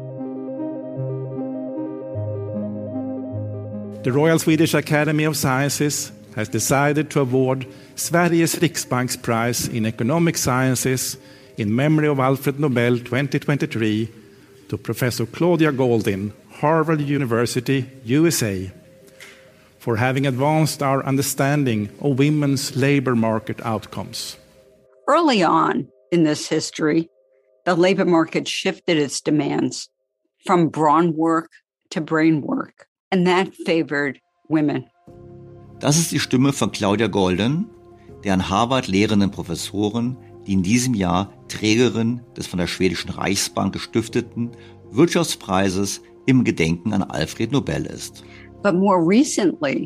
The Royal Swedish Academy of Sciences has decided to award Sveriges Riksbanks Prize in Economic Sciences in memory of Alfred Nobel twenty twenty-three to Professor Claudia Goldin, Harvard University, U S A, for having advanced our understanding of women's labor market outcomes. Early on in this history, the labor market shifted its demands from brawn work to brain work, and that favored women. Das ist die Stimme von Claudia Goldin, der an Harvard lehrenden Professorin, die in diesem Jahr Trägerin des von der schwedischen Reichsbank gestifteten Wirtschaftspreises im Gedenken an Alfred Nobel ist. But more recently,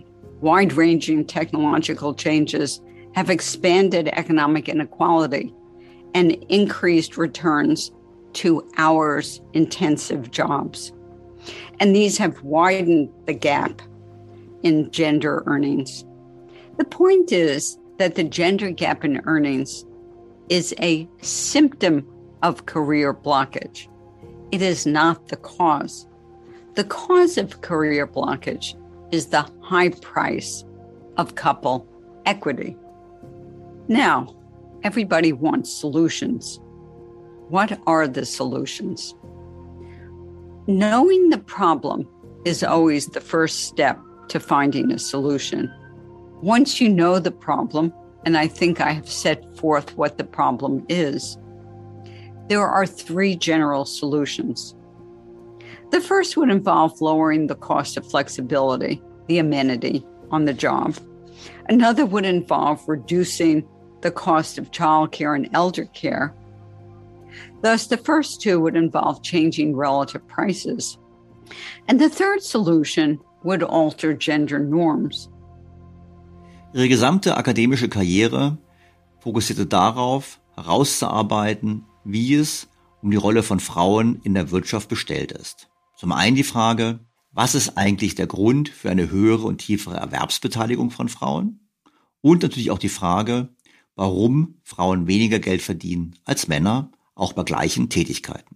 Wide-ranging technological changes have expanded economic inequality and increased returns to hours-intensive jobs. And these have widened the gap in gender earnings. The point is that the gender gap in earnings is a symptom of career blockage. It is not the cause. The cause of career blockage is the high price of couple equity. Now, everybody wants solutions. What are the solutions? Knowing the problem is always the first step to finding a solution. Once you know the problem, and I think I have set forth what the problem is, there are three general solutions. The first would involve lowering the cost of flexibility, the amenity on the job. Another would involve reducing the cost of childcare and elder care. Thus, the first two would involve changing relative prices. And the third solution would alter gender norms. Ihre gesamte akademische Karriere fokussierte darauf, herauszuarbeiten, wie es um die Rolle von Frauen in der Wirtschaft bestellt ist. Zum einen die Frage, was ist eigentlich der Grund für eine höhere und tiefere Erwerbsbeteiligung von Frauen? Und natürlich auch die Frage, warum Frauen weniger Geld verdienen als Männer, auch bei gleichen Tätigkeiten.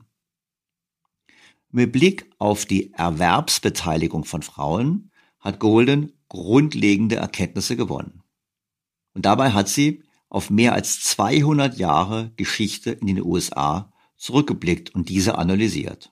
Mit Blick auf die Erwerbsbeteiligung von Frauen hat Golden grundlegende Erkenntnisse gewonnen. Und dabei hat sie auf mehr als zweihundert Jahre Geschichte in den U S A zurückgeblickt und diese analysiert.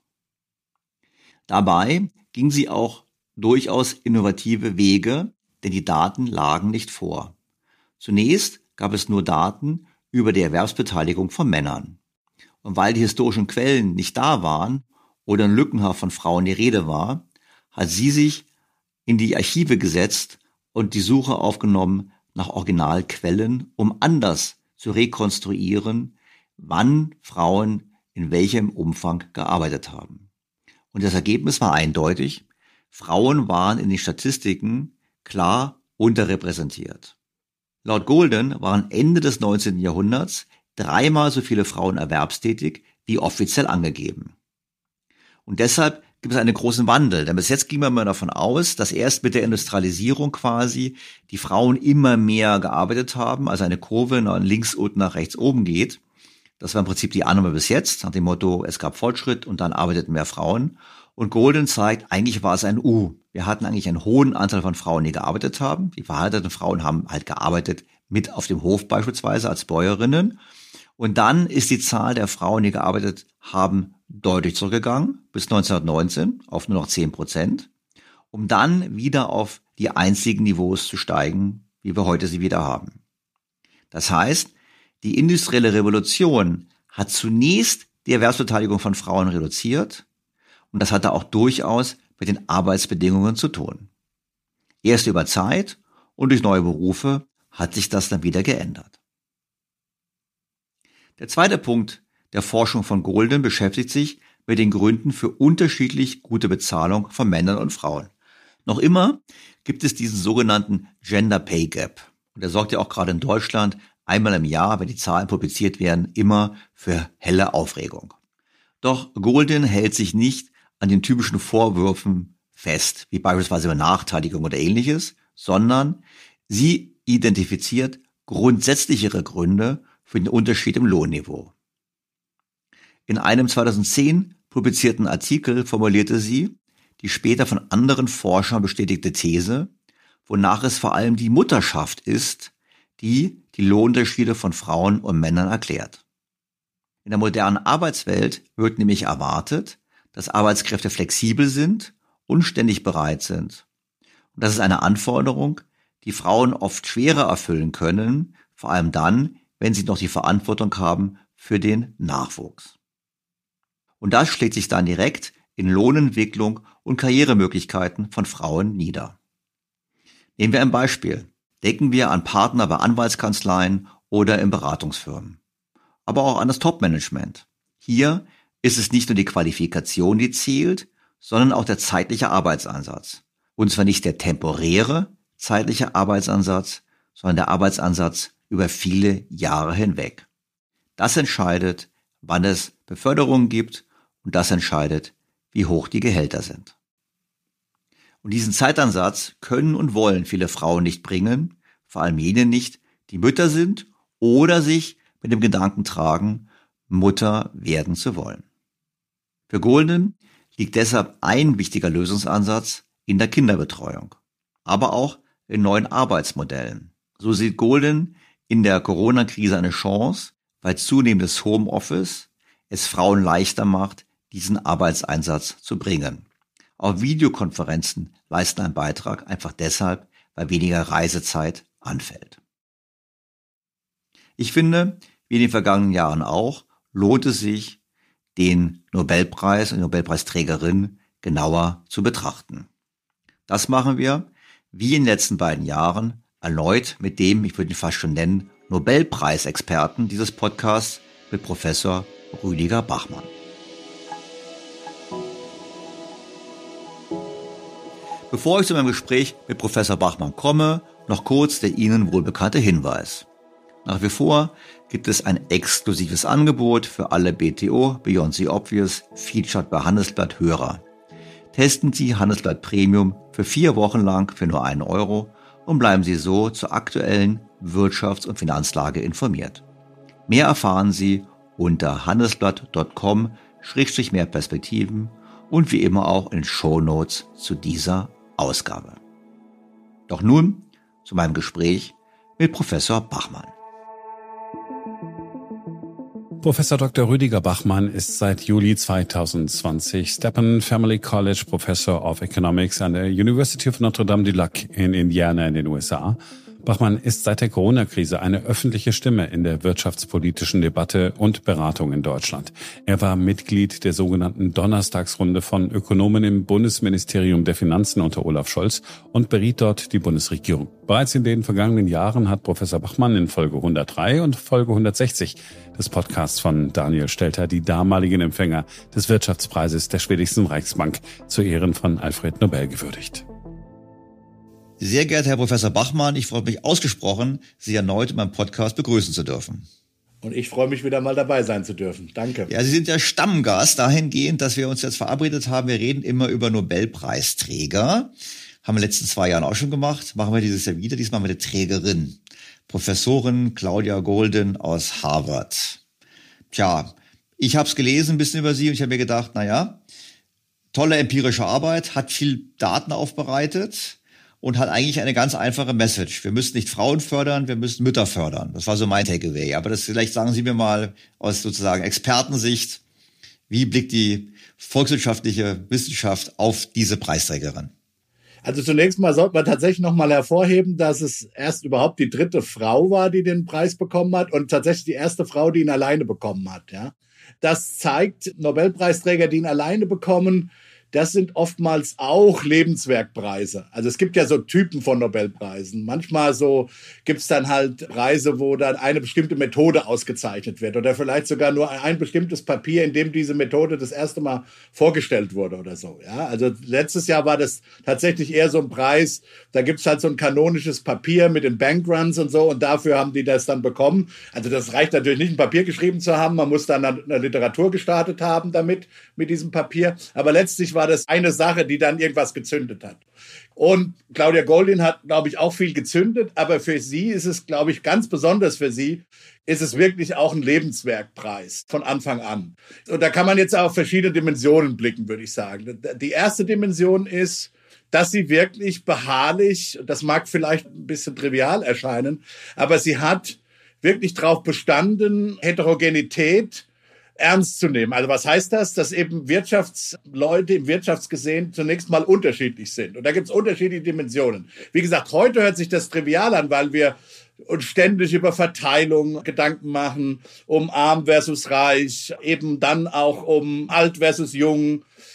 Dabei ging sie auch durchaus innovative Wege, denn die Daten lagen nicht vor. Zunächst gab es nur Daten über die Erwerbsbeteiligung von Männern. Und weil die historischen Quellen nicht da waren oder lückenhaft von Frauen die Rede war, hat sie sich in die Archive gesetzt und die Suche aufgenommen nach Originalquellen, um anders zu rekonstruieren, wann Frauen in welchem Umfang gearbeitet haben. Und das Ergebnis war eindeutig: Frauen waren in den Statistiken klar unterrepräsentiert. Laut Golden waren Ende des neunzehnten Jahrhunderts dreimal so viele Frauen erwerbstätig wie offiziell angegeben. Und deshalb gibt es einen großen Wandel, denn bis jetzt ging man mal davon aus, dass erst mit der Industrialisierung quasi die Frauen immer mehr gearbeitet haben, also eine Kurve nach links und nach rechts oben geht. Das war im Prinzip die Annahme bis jetzt, nach dem Motto, es gab Fortschritt und dann arbeiteten mehr Frauen. Und Golden zeigt, eigentlich war es ein U. Wir hatten eigentlich einen hohen Anteil von Frauen, die gearbeitet haben. Die verheirateten Frauen haben halt gearbeitet, mit auf dem Hof beispielsweise als Bäuerinnen. Und dann ist die Zahl der Frauen, die gearbeitet haben, deutlich zurückgegangen, bis neunzehnhundertneunzehn auf nur noch zehn Prozent, um dann wieder auf die einzigen Niveaus zu steigen, wie wir heute sie wieder haben. Das heißt, die industrielle Revolution hat zunächst die Erwerbsbeteiligung von Frauen reduziert und das hatte auch durchaus mit den Arbeitsbedingungen zu tun. Erst über Zeit und durch neue Berufe hat sich das dann wieder geändert. Der zweite Punkt der Forschung von Golden beschäftigt sich mit den Gründen für unterschiedlich gute Bezahlung von Männern und Frauen. Noch immer gibt es diesen sogenannten Gender Pay Gap. Und der sorgt ja auch gerade in Deutschland einmal im Jahr, wenn die Zahlen publiziert werden, immer für helle Aufregung. Doch Golden hält sich nicht an den typischen Vorwürfen fest, wie beispielsweise Benachteiligung oder ähnliches, sondern sie identifiziert grundsätzlichere Gründe für den Unterschied im Lohnniveau. In einem zweitausendzehn publizierten Artikel formulierte sie die später von anderen Forschern bestätigte These, wonach es vor allem die Mutterschaft ist, die die Lohnunterschiede von Frauen und Männern erklärt. In der modernen Arbeitswelt wird nämlich erwartet, dass Arbeitskräfte flexibel sind und ständig bereit sind. Und das ist eine Anforderung, die Frauen oft schwerer erfüllen können, vor allem dann, wenn sie noch die Verantwortung haben für den Nachwuchs. Und das schlägt sich dann direkt in Lohnentwicklung und Karrieremöglichkeiten von Frauen nieder. Nehmen wir ein Beispiel. Denken wir an Partner bei Anwaltskanzleien oder in Beratungsfirmen. Aber auch an das Top-Management. Hier ist es nicht nur die Qualifikation, die zählt, sondern auch der zeitliche Arbeitseinsatz. Und zwar nicht der temporäre, zeitlicher Arbeitsansatz, sondern der Arbeitsansatz über viele Jahre hinweg. Das entscheidet, wann es Beförderungen gibt und das entscheidet, wie hoch die Gehälter sind. Und diesen Zeitansatz können und wollen viele Frauen nicht bringen, vor allem jene nicht, die Mütter sind oder sich mit dem Gedanken tragen, Mutter werden zu wollen. Für Golden liegt deshalb ein wichtiger Lösungsansatz in der Kinderbetreuung, aber auch in neuen Arbeitsmodellen. So sieht Golden in der Corona-Krise eine Chance, weil zunehmendes Homeoffice es Frauen leichter macht, diesen Arbeitseinsatz zu bringen. Auch Videokonferenzen leisten einen Beitrag, einfach deshalb, weil weniger Reisezeit anfällt. Ich finde, wie in den vergangenen Jahren auch, lohnt es sich, den Nobelpreis und die Nobelpreisträgerin genauer zu betrachten. Das machen wir, wie in den letzten beiden Jahren, erneut mit dem, ich würde ihn fast schon nennen, Nobelpreisexperten dieses Podcasts, mit Professor Rüdiger Bachmann. Bevor ich zu meinem Gespräch mit Professor Bachmann komme, noch kurz der Ihnen wohlbekannte Hinweis. Nach wie vor gibt es ein exklusives Angebot für alle B T O, Beyond the Obvious, Featured bei Handelsblatt Hörer. Testen Sie Handelsblatt Premium für vier Wochen lang für nur einen Euro und bleiben Sie so zur aktuellen Wirtschafts- und Finanzlage informiert. Mehr erfahren Sie unter handelsblatt punkt com Schrägstrich mehr Perspektiven und wie immer auch in den Shownotes zu dieser Ausgabe. Doch nun zu meinem Gespräch mit Professor Bachmann. Professor Doktor Rüdiger Bachmann ist seit Juli zweitausendzwanzig Stepan Family College Professor of Economics an der University of Notre Dame du Lac in Indiana in den U S A. Bachmann ist seit der Corona-Krise eine öffentliche Stimme in der wirtschaftspolitischen Debatte und Beratung in Deutschland. Er war Mitglied der sogenannten Donnerstagsrunde von Ökonomen im Bundesministerium der Finanzen unter Olaf Scholz und beriet dort die Bundesregierung. Bereits in den vergangenen Jahren hat Professor Bachmann in Folge hundertdrei und Folge hundertsechzig des Podcasts von Daniel Stelter die damaligen Empfänger des Wirtschaftspreises der schwedischen Reichsbank zu Ehren von Alfred Nobel gewürdigt. Sehr geehrter Herr Professor Bachmann, ich freue mich ausgesprochen, Sie erneut in meinem Podcast begrüßen zu dürfen. Und ich freue mich, wieder mal dabei sein zu dürfen. Danke. Ja, Sie sind ja Stammgast dahingehend, dass wir uns jetzt verabredet haben. Wir reden immer über Nobelpreisträger. Haben wir in den letzten zwei Jahren auch schon gemacht. Machen wir dieses Jahr wieder. Diesmal mit der Trägerin. Professorin Claudia Golden aus Harvard. Tja, ich habe es gelesen, ein bisschen über Sie, und ich habe mir gedacht, na ja, tolle empirische Arbeit, hat viel Daten aufbereitet und hat eigentlich eine ganz einfache Message. Wir müssen nicht Frauen fördern, wir müssen Mütter fördern. Das war so mein Takeaway. Aber das vielleicht sagen Sie mir mal aus sozusagen Expertensicht, wie blickt die volkswirtschaftliche Wissenschaft auf diese Preisträgerin? Also zunächst mal sollte man tatsächlich noch mal hervorheben, dass es erst überhaupt die dritte Frau war, die den Preis bekommen hat, und tatsächlich die erste Frau, die ihn alleine bekommen hat. Ja, das zeigt, Nobelpreisträger, die ihn alleine bekommen, das sind oftmals auch Lebenswerkpreise. Also es gibt ja so Typen von Nobelpreisen. Manchmal so gibt's dann halt Preise, wo dann eine bestimmte Methode ausgezeichnet wird oder vielleicht sogar nur ein bestimmtes Papier, in dem diese Methode das erste Mal vorgestellt wurde oder so. Ja, also letztes Jahr war das tatsächlich eher so ein Preis. Da gibt's halt so ein kanonisches Papier mit den Bankruns und so, und dafür haben die das dann bekommen. Also das reicht natürlich nicht, ein Papier geschrieben zu haben. Man muss dann eine Literatur gestartet haben damit, mit diesem Papier. Aber letztlich war das eine Sache, die dann irgendwas gezündet hat. Und Claudia Goldin hat, glaube ich, auch viel gezündet, aber für sie ist es, glaube ich, ganz besonders für sie, ist es wirklich auch ein Lebenswerkpreis von Anfang an. Und da kann man jetzt auf verschiedene Dimensionen blicken, würde ich sagen. Die erste Dimension ist, dass sie wirklich beharrlich, das mag vielleicht ein bisschen trivial erscheinen, aber sie hat wirklich darauf bestanden, Heterogenität ernst zu nehmen. Also was heißt das? Dass eben Wirtschaftsleute im Wirtschaftsgesehen zunächst mal unterschiedlich sind. Und da gibt es unterschiedliche Dimensionen. Wie gesagt, heute hört sich das trivial an, weil wir uns ständig über Verteilung Gedanken machen, um arm versus reich, eben dann auch um alt versus jung.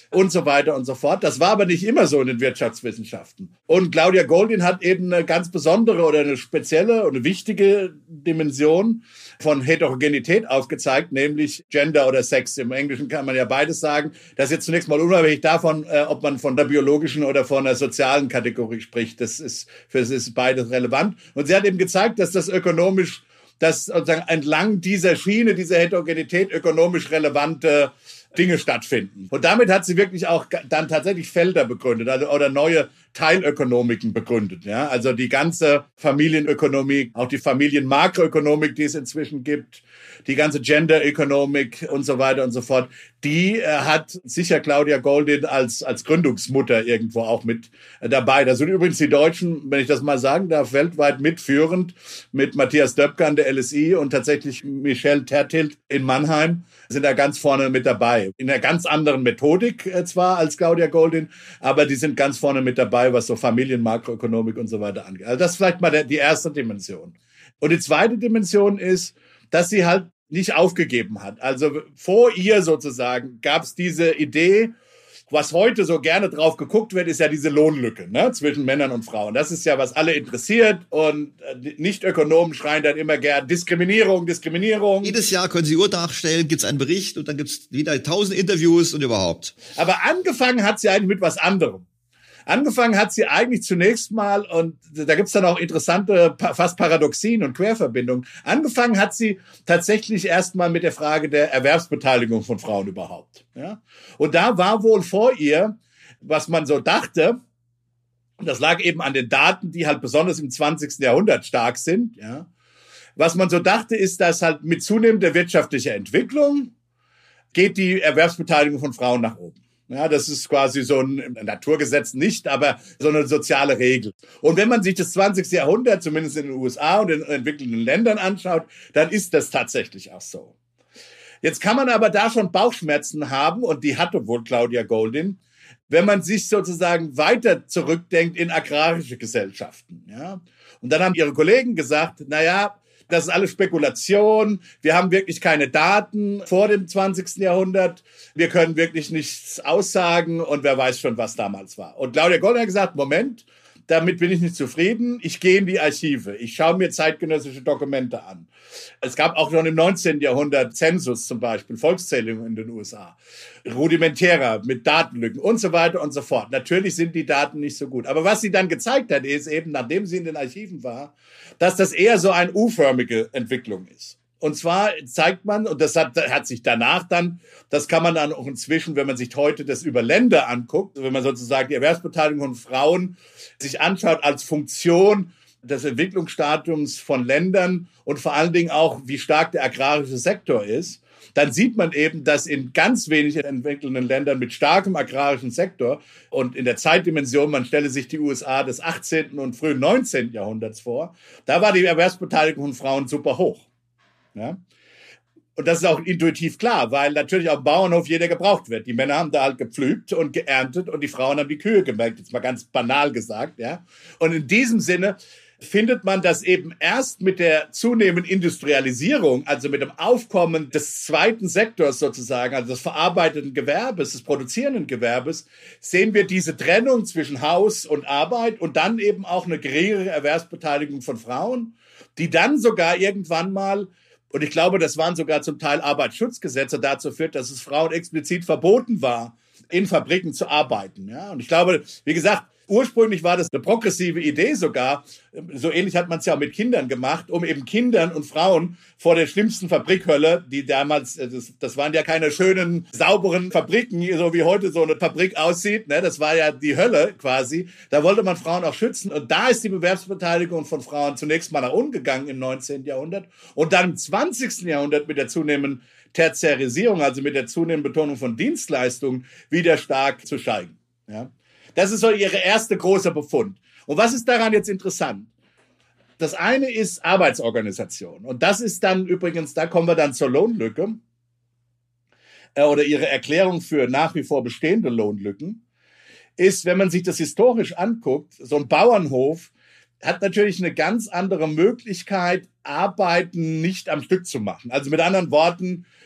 und so weiter und so fort. Das war aber nicht immer so in den Wirtschaftswissenschaften. Und Claudia Goldin hat eben eine ganz besondere oder eine spezielle und eine wichtige Dimension von Heterogenität aufgezeigt, nämlich Gender oder Sex. Im Englischen kann man ja beides sagen. Das ist jetzt zunächst mal unabhängig davon, äh, ob man von der biologischen oder von der sozialen Kategorie spricht. Das ist für sie ist beides relevant. Und sie hat eben gezeigt, dass das ökonomisch, dass sozusagen entlang dieser Schiene, dieser Heterogenität ökonomisch relevante Dinge stattfinden. Und damit hat sie wirklich auch dann tatsächlich Felder begründet, also oder neue Teilökonomiken begründet. Ja, also die ganze Familienökonomik, auch die Familienmakroökonomik, die es inzwischen gibt, die ganze Genderökonomik und so weiter und so fort. Die äh, hat sicher Claudia Goldin als als Gründungsmutter irgendwo auch mit äh, dabei. Da sind übrigens die Deutschen, wenn ich das mal sagen darf, weltweit mitführend mit Matthias Döpke an der L S I und tatsächlich Michel Tertilt in Mannheim sind da ganz vorne mit dabei. In einer ganz anderen Methodik äh, zwar als Claudia Goldin, aber die sind ganz vorne mit dabei, was so Familienmakroökonomik und so weiter angeht. Also das ist vielleicht mal der, die erste Dimension. Und die zweite Dimension ist, dass sie halt nicht aufgegeben hat. Also vor ihr sozusagen gab es diese Idee, was heute so gerne drauf geguckt wird, ist ja diese Lohnlücke, ne, zwischen Männern und Frauen. Das ist ja, was alle interessiert. Und Nicht-Ökonomen schreien dann immer gern Diskriminierung, Diskriminierung. Jedes Jahr können sie Uhr nachstellen, gibt's einen Bericht und dann gibt's wieder tausend Interviews und überhaupt. Aber angefangen hat sie eigentlich mit was anderem. Angefangen hat sie eigentlich zunächst mal, und da gibt's dann auch interessante, fast Paradoxien und Querverbindungen, angefangen hat sie tatsächlich erstmal mit der Frage der Erwerbsbeteiligung von Frauen überhaupt. Ja? Und da war wohl vor ihr, was man so dachte, und das lag eben an den Daten, die halt besonders im zwanzigsten Jahrhundert stark sind, ja? Was man so dachte, ist, dass halt mit zunehmender wirtschaftlicher Entwicklung geht die Erwerbsbeteiligung von Frauen nach oben. Ja, das ist quasi so ein Naturgesetz nicht, aber so eine soziale Regel. Und wenn man sich das zwanzigste Jahrhundert, zumindest in den U S A und in entwickelten Ländern anschaut, dann ist das tatsächlich auch so. Jetzt kann man aber da schon Bauchschmerzen haben, und die hatte wohl Claudia Goldin, wenn man sich sozusagen weiter zurückdenkt in agrarische Gesellschaften. Ja? Und dann haben ihre Kollegen gesagt, na ja, das ist alles Spekulation. Wir haben wirklich keine Daten vor dem zwanzigsten Jahrhundert. Wir können wirklich nichts aussagen und wer weiß schon, was damals war. Und Claudia Goldin hat gesagt, Moment, damit bin ich nicht zufrieden. Ich gehe in die Archive. Ich schaue mir zeitgenössische Dokumente an. Es gab auch schon im neunzehnten Jahrhundert Zensus zum Beispiel, Volkszählungen in den U S A. Rudimentärer mit Datenlücken und so weiter und so fort. Natürlich sind die Daten nicht so gut. Aber was sie dann gezeigt hat, ist eben, nachdem sie in den Archiven war, dass das eher so eine U-förmige Entwicklung ist. Und zwar zeigt man, und das hat, hat sich danach dann, das kann man dann auch inzwischen, wenn man sich heute das über Länder anguckt, wenn man sozusagen die Erwerbsbeteiligung von Frauen sich anschaut als Funktion des Entwicklungsstadiums von Ländern und vor allen Dingen auch, wie stark der agrarische Sektor ist, dann sieht man eben, dass in ganz wenig entwickelten Ländern mit starkem agrarischen Sektor und in der Zeitdimension, man stelle sich die U S A des achtzehnten und frühen neunzehnten Jahrhunderts vor, da war die Erwerbsbeteiligung von Frauen super hoch. Ja? Und das ist auch intuitiv klar, weil natürlich auf dem Bauernhof jeder gebraucht wird. Die Männer haben da halt gepflügt und geerntet und die Frauen haben die Kühe gemelkt, jetzt mal ganz banal gesagt. Ja? Und in diesem Sinne findet man, dass eben erst mit der zunehmenden Industrialisierung, also mit dem Aufkommen des zweiten Sektors sozusagen, also des verarbeitenden Gewerbes, des produzierenden Gewerbes, sehen wir diese Trennung zwischen Haus und Arbeit und dann eben auch eine geringere Erwerbsbeteiligung von Frauen, die dann sogar irgendwann mal, und ich glaube, das waren sogar zum Teil Arbeitsschutzgesetze, dazu führt, dass es Frauen explizit verboten war, in Fabriken zu arbeiten. Ja? Und ich glaube, wie gesagt, ursprünglich war das eine progressive Idee sogar. So ähnlich hat man es ja auch mit Kindern gemacht, um eben Kindern und Frauen vor der schlimmsten Fabrikhölle, die damals, das, das waren ja keine schönen, sauberen Fabriken, so wie heute so eine Fabrik aussieht. Ne? Das war ja die Hölle quasi. Da wollte man Frauen auch schützen. Und da ist die Bewerbsbeteiligung von Frauen zunächst mal nach unten gegangen im neunzehnten Jahrhundert. Und dann im zwanzigsten Jahrhundert mit der zunehmenden Tertiarisierung, also mit der zunehmenden Betonung von Dienstleistungen, wieder stark zu steigen. Ja? Das ist so ihre erste große Befund. Und was ist daran jetzt interessant? Das eine ist Arbeitsorganisation. Und das ist dann übrigens, da kommen wir dann zur Lohnlücke äh, oder ihre Erklärung für nach wie vor bestehende Lohnlücken, ist, wenn man sich das historisch anguckt, so ein Bauernhof hat natürlich eine ganz andere Möglichkeit, Arbeiten nicht am Stück zu machen. Also mit anderen Worten,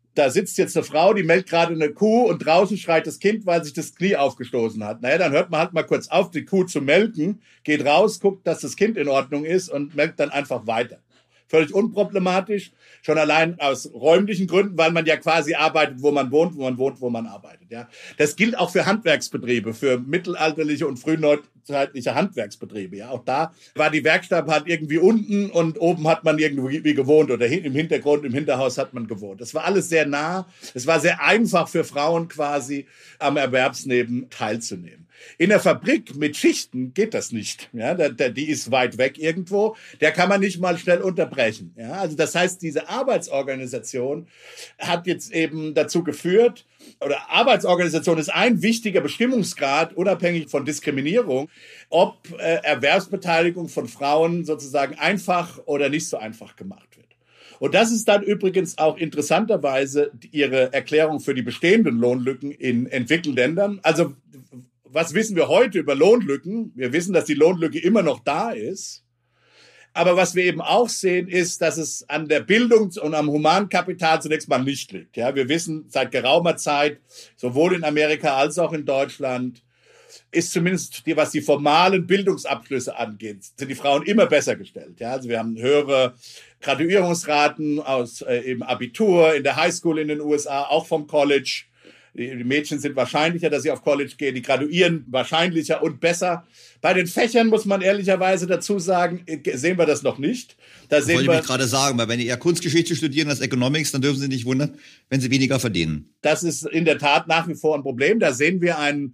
da sitzt jetzt eine Frau, die melkt gerade eine Kuh und draußen schreit das Kind, weil sich das Knie aufgestoßen hat. Naja, dann hört man halt mal kurz auf, die Kuh zu melken, geht raus, guckt, dass das Kind in Ordnung ist und melkt dann einfach weiter. Völlig unproblematisch, schon allein aus räumlichen Gründen, weil man ja quasi arbeitet, wo man wohnt, wo man wohnt, wo man arbeitet. Ja, das gilt auch für Handwerksbetriebe, für mittelalterliche und frühneuzeitliche Handwerksbetriebe. Ja, auch da war die Werkstatt halt irgendwie unten und oben hat man irgendwie gewohnt oder im Hintergrund, im Hinterhaus hat man gewohnt. Das war alles sehr nah. Es war sehr einfach für Frauen quasi am Erwerbsleben teilzunehmen. In der Fabrik mit Schichten geht das nicht. Ja, der, der, die ist weit weg irgendwo. Der kann man nicht mal schnell unterbrechen. Ja, also das heißt, diese Arbeitsorganisation hat jetzt eben dazu geführt, oder Arbeitsorganisation ist ein wichtiger Bestimmungsgrad, unabhängig von Diskriminierung, ob äh, Erwerbsbeteiligung von Frauen sozusagen einfach oder nicht so einfach gemacht wird. Und das ist dann übrigens auch interessanterweise ihre Erklärung für die bestehenden Lohnlücken in entwickelten Ländern. Also was wissen wir heute über Lohnlücken? Wir wissen, dass die Lohnlücke immer noch da ist. Aber was wir eben auch sehen, ist, dass es an der Bildung und am Humankapital zunächst mal nicht liegt. Ja, wir wissen seit geraumer Zeit, sowohl in Amerika als auch in Deutschland, ist zumindest, die, was die formalen Bildungsabschlüsse angeht, sind die Frauen immer besser gestellt. Ja, also wir haben höhere Graduierungsraten aus äh, im Abitur, in der Highschool in den U S A, auch vom College. Die Mädchen sind wahrscheinlicher, dass sie auf College gehen. Die graduieren wahrscheinlicher und besser. Bei den Fächern muss man ehrlicherweise dazu sagen, sehen wir das noch nicht. Da das sehen wollte wir, ich mich gerade sagen, weil wenn die eher Kunstgeschichte studieren als Economics, dann dürfen sie nicht wundern, wenn sie weniger verdienen. Das ist in der Tat nach wie vor ein Problem. Da sehen wir einen,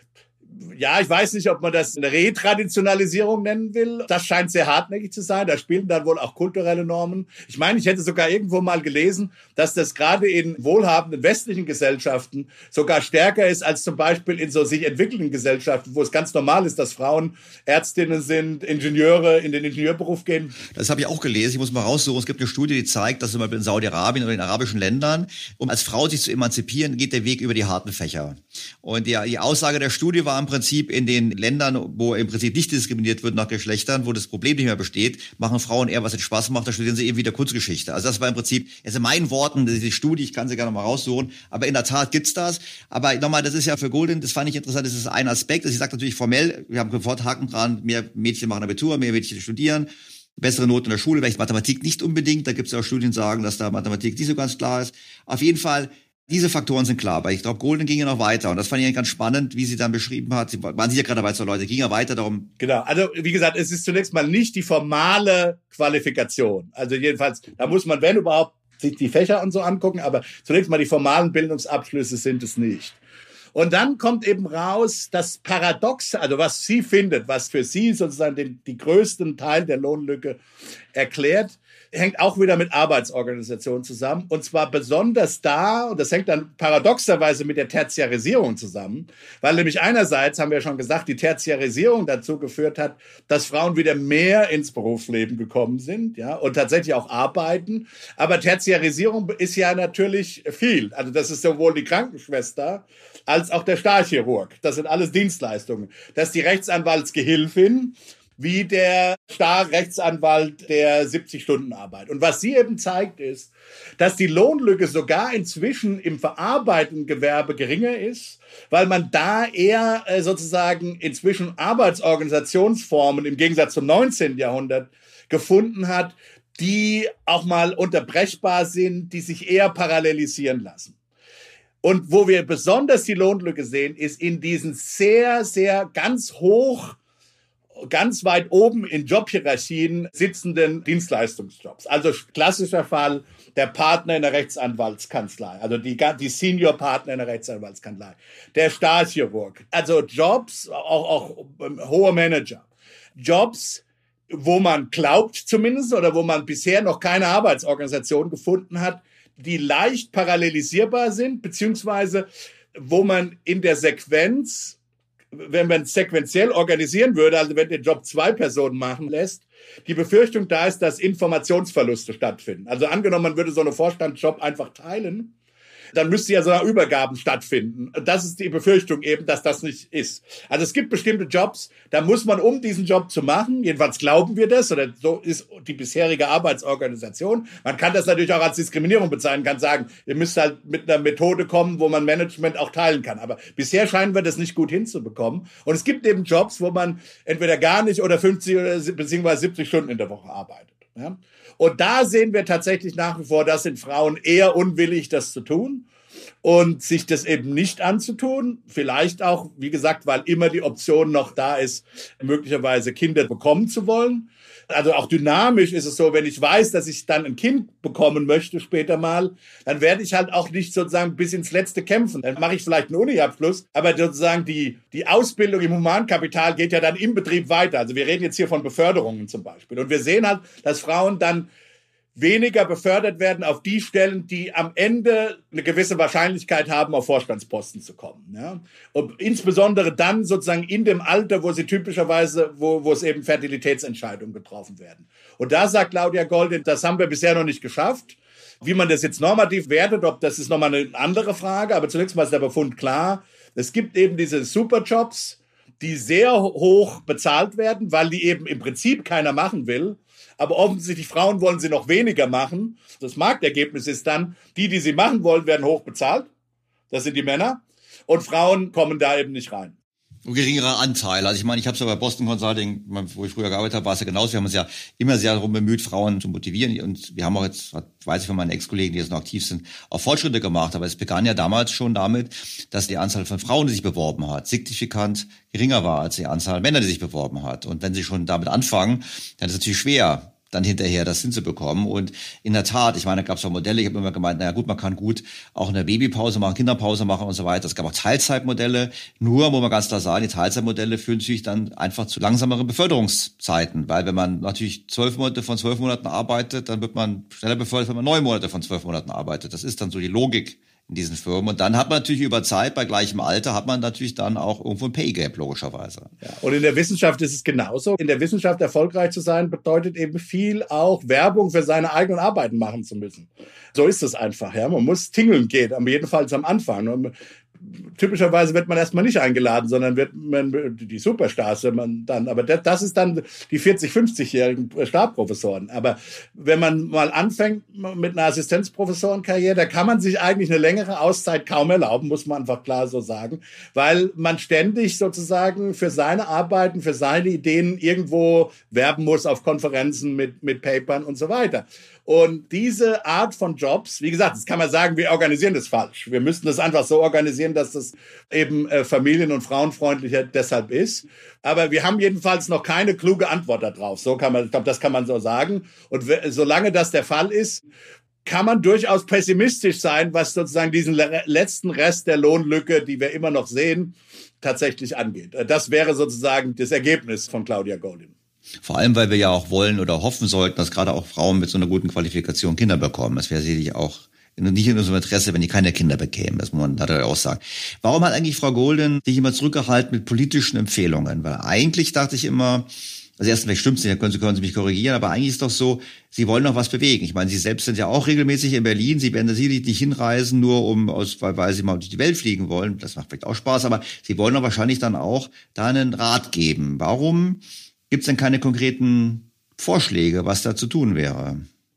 ja, ich weiß nicht, ob man das eine Retraditionalisierung nennen will. Das scheint sehr hartnäckig zu sein. Da spielen dann wohl auch kulturelle Normen. Ich meine, ich hätte sogar irgendwo mal gelesen, dass das gerade in wohlhabenden westlichen Gesellschaften sogar stärker ist als zum Beispiel in so sich entwickelnden Gesellschaften, wo es ganz normal ist, dass Frauen Ärztinnen sind, Ingenieure, in den Ingenieurberuf gehen. Das habe ich auch gelesen. Ich muss mal raussuchen. Es gibt eine Studie, die zeigt, dass zum Beispiel in Saudi-Arabien oder in arabischen Ländern, um als Frau sich zu emanzipieren, geht der Weg über die harten Fächer. Und die, die Aussage der Studie war im Prinzip, in den Ländern, wo im Prinzip nicht diskriminiert wird nach Geschlechtern, wo das Problem nicht mehr besteht, machen Frauen eher, was ihnen Spaß macht, da studieren sie eben wieder Kunstgeschichte. Also das war im Prinzip, also in meinen Worten, die Studie, ich kann sie gerne mal raussuchen, aber in der Tat gibt's das. Aber nochmal, das ist ja für Golden, das fand ich interessant, das ist ein Aspekt, also ich sage natürlich formell, wir haben sofort Haken dran, mehr Mädchen machen Abitur, mehr Mädchen studieren, bessere Noten in der Schule, vielleicht Mathematik nicht unbedingt, da gibt's ja auch Studien, die sagen, dass da Mathematik nicht so ganz klar ist. Auf jeden Fall, diese Faktoren sind klar, aber ich glaube, Golden ging ja noch weiter und das fand ich ganz spannend, wie sie dann beschrieben hat. Sie waren sicher gerade dabei, so Leute, ging ja weiter darum. Genau, also wie gesagt, es ist zunächst mal nicht die formale Qualifikation. Also jedenfalls, da muss man, wenn überhaupt, sich die Fächer und so angucken, aber zunächst mal die formalen Bildungsabschlüsse sind es nicht. Und dann kommt eben raus, das Paradoxe, also was sie findet, was für sie sozusagen den die größten Teil der Lohnlücke erklärt, hängt auch wieder mit Arbeitsorganisationen zusammen. Und zwar besonders da, und das hängt dann paradoxerweise mit der Tertiarisierung zusammen, weil nämlich einerseits, haben wir ja schon gesagt, die Tertiarisierung dazu geführt hat, dass Frauen wieder mehr ins Berufsleben gekommen sind, ja, und tatsächlich auch arbeiten. Aber Tertiarisierung ist ja natürlich viel. Also das ist sowohl die Krankenschwester als auch der Stahlchirurg. Das sind alles Dienstleistungen. Das ist die Rechtsanwaltsgehilfin, wie der Star-Rechtsanwalt der siebzig Stunden Arbeit. Und was sie eben zeigt, ist, dass die Lohnlücke sogar inzwischen im verarbeitenden Gewerbe geringer ist, weil man da eher äh, sozusagen inzwischen Arbeitsorganisationsformen im Gegensatz zum neunzehnten Jahrhundert gefunden hat, die auch mal unterbrechbar sind, die sich eher parallelisieren lassen. Und wo wir besonders die Lohnlücke sehen, ist in diesen sehr, sehr ganz hoch ganz weit oben in Jobhierarchien sitzenden Dienstleistungsjobs. Also klassischer Fall der Partner in der Rechtsanwaltskanzlei, also die, die Senior-Partner in der Rechtsanwaltskanzlei, der Stahlchirurg, also Jobs, auch, auch hohe Manager, Jobs, wo man glaubt zumindest oder wo man bisher noch keine Arbeitsorganisation gefunden hat, die leicht parallelisierbar sind, beziehungsweise wo man in der Sequenz, wenn man sequenziell organisieren würde, also wenn den Job zwei Personen machen lässt, die Befürchtung da ist, dass Informationsverluste stattfinden. Also angenommen, man würde so einen Vorstandsjob einfach teilen, dann müsste ja so eine Übergaben stattfinden. Das ist die Befürchtung eben, dass das nicht ist. Also es gibt bestimmte Jobs, da muss man, um diesen Job zu machen, jedenfalls glauben wir das, oder so ist die bisherige Arbeitsorganisation. Man kann das natürlich auch als Diskriminierung bezeichnen, kann sagen, ihr müsst halt mit einer Methode kommen, wo man Management auch teilen kann. Aber bisher scheinen wir das nicht gut hinzubekommen. Und es gibt eben Jobs, wo man entweder gar nicht oder fünfzig oder beziehungsweise siebzig Stunden in der Woche arbeitet. Ja? Und da sehen wir tatsächlich nach wie vor, das sind Frauen eher unwillig, das zu tun und sich das eben nicht anzutun. Vielleicht auch, wie gesagt, weil immer die Option noch da ist, möglicherweise Kinder bekommen zu wollen. Also auch dynamisch ist es so, wenn ich weiß, dass ich dann ein Kind bekommen möchte später mal, dann werde ich halt auch nicht sozusagen bis ins Letzte kämpfen. Dann mache ich vielleicht einen Uni-Abschluss, aber sozusagen die, die Ausbildung im Humankapital geht ja dann im Betrieb weiter. Also wir reden jetzt hier von Beförderungen zum Beispiel. Und wir sehen halt, dass Frauen dann weniger befördert werden auf die Stellen, die am Ende eine gewisse Wahrscheinlichkeit haben, auf Vorstandsposten zu kommen. Ja? Und insbesondere dann sozusagen in dem Alter, wo sie typischerweise, wo, wo es eben Fertilitätsentscheidungen getroffen werden. Und da sagt Claudia Goldin, das haben wir bisher noch nicht geschafft. Wie man das jetzt normativ wertet, ob das ist nochmal eine andere Frage, aber zunächst mal ist der Befund klar. Es gibt eben diese Superjobs, die sehr hoch bezahlt werden, weil die eben im Prinzip keiner machen will. Aber offensichtlich Frauen wollen sie noch weniger machen. Das Marktergebnis ist dann, die, die sie machen wollen, werden hoch bezahlt. Das sind die Männer. Und Frauen kommen da eben nicht rein. Ein geringerer Anteil. Also ich meine, ich habe es ja bei Boston Consulting, wo ich früher gearbeitet habe, war es ja genauso. Wir haben uns ja immer sehr darum bemüht, Frauen zu motivieren. Und wir haben auch jetzt, weiß ich von meinen Ex-Kollegen, die jetzt noch aktiv sind, auch Fortschritte gemacht. Aber es begann ja damals schon damit, dass die Anzahl von Frauen, die sich beworben hat, signifikant geringer war als die Anzahl Männer, die sich beworben hat. Und wenn sie schon damit anfangen, dann ist es natürlich schwer, dann hinterher das hinzubekommen. Und in der Tat, ich meine, da gab es auch Modelle, ich habe immer gemeint, naja gut, man kann gut auch eine Babypause machen, Kinderpause machen und so weiter. Es gab auch Teilzeitmodelle, nur, muss man ganz klar sagen, die Teilzeitmodelle führen natürlich dann einfach zu langsameren Beförderungszeiten, weil wenn man natürlich zwölf Monate von zwölf Monaten arbeitet, dann wird man schneller befördert, wenn man neun Monate von zwölf Monaten arbeitet. Das ist dann so die Logik in diesen Firmen. Und dann hat man natürlich über Zeit, bei gleichem Alter, hat man natürlich dann auch irgendwo ein Pay Gap, logischerweise. Ja, und in der Wissenschaft ist es genauso. In der Wissenschaft erfolgreich zu sein, bedeutet eben viel auch Werbung für seine eigenen Arbeiten machen zu müssen. So ist es einfach. Ja. Man muss tingeln gehen, am jedenfalls am Anfang. Und typischerweise wird man erstmal nicht eingeladen, sondern wird man die Superstars, wenn man dann, aber das ist dann die vierzig-, fünfzigjährigen Stabprofessoren. Aber wenn man mal anfängt mit einer Assistenzprofessorenkarriere, da kann man sich eigentlich eine längere Auszeit kaum erlauben, muss man einfach klar so sagen, weil man ständig sozusagen für seine Arbeiten, für seine Ideen irgendwo werben muss auf Konferenzen mit, mit Papern und so weiter. Und diese Art von Jobs, wie gesagt, das kann man sagen, wir organisieren das falsch. Wir müssten das einfach so organisieren, dass das eben äh, familien- und frauenfreundlicher deshalb ist. Aber wir haben jedenfalls noch keine kluge Antwort darauf. So kann man, ich glaube, das kann man so sagen. Und w- solange das der Fall ist, kann man durchaus pessimistisch sein, was sozusagen diesen le- letzten Rest der Lohnlücke, die wir immer noch sehen, tatsächlich angeht. Das wäre sozusagen das Ergebnis von Claudia Goldin. Vor allem, weil wir ja auch wollen oder hoffen sollten, dass gerade auch Frauen mit so einer guten Qualifikation Kinder bekommen. Das wäre sicherlich auch nicht in unserem Interesse, wenn die keine Kinder bekämen. Das muss man natürlich auch sagen. Warum hat eigentlich Frau Goldin sich immer zurückgehalten mit politischen Empfehlungen? Weil eigentlich dachte ich immer, also erstens, vielleicht stimmt's nicht, dann können Sie, können Sie mich korrigieren, aber eigentlich ist doch so, Sie wollen noch was bewegen. Ich meine, Sie selbst sind ja auch regelmäßig in Berlin. Sie werden da sicherlich nicht hinreisen, nur um aus, weil, weil Sie mal durch die Welt fliegen wollen. Das macht vielleicht auch Spaß, aber Sie wollen doch wahrscheinlich dann auch da einen Rat geben. Warum gibt es denn keine konkreten Vorschläge, was da zu tun wäre?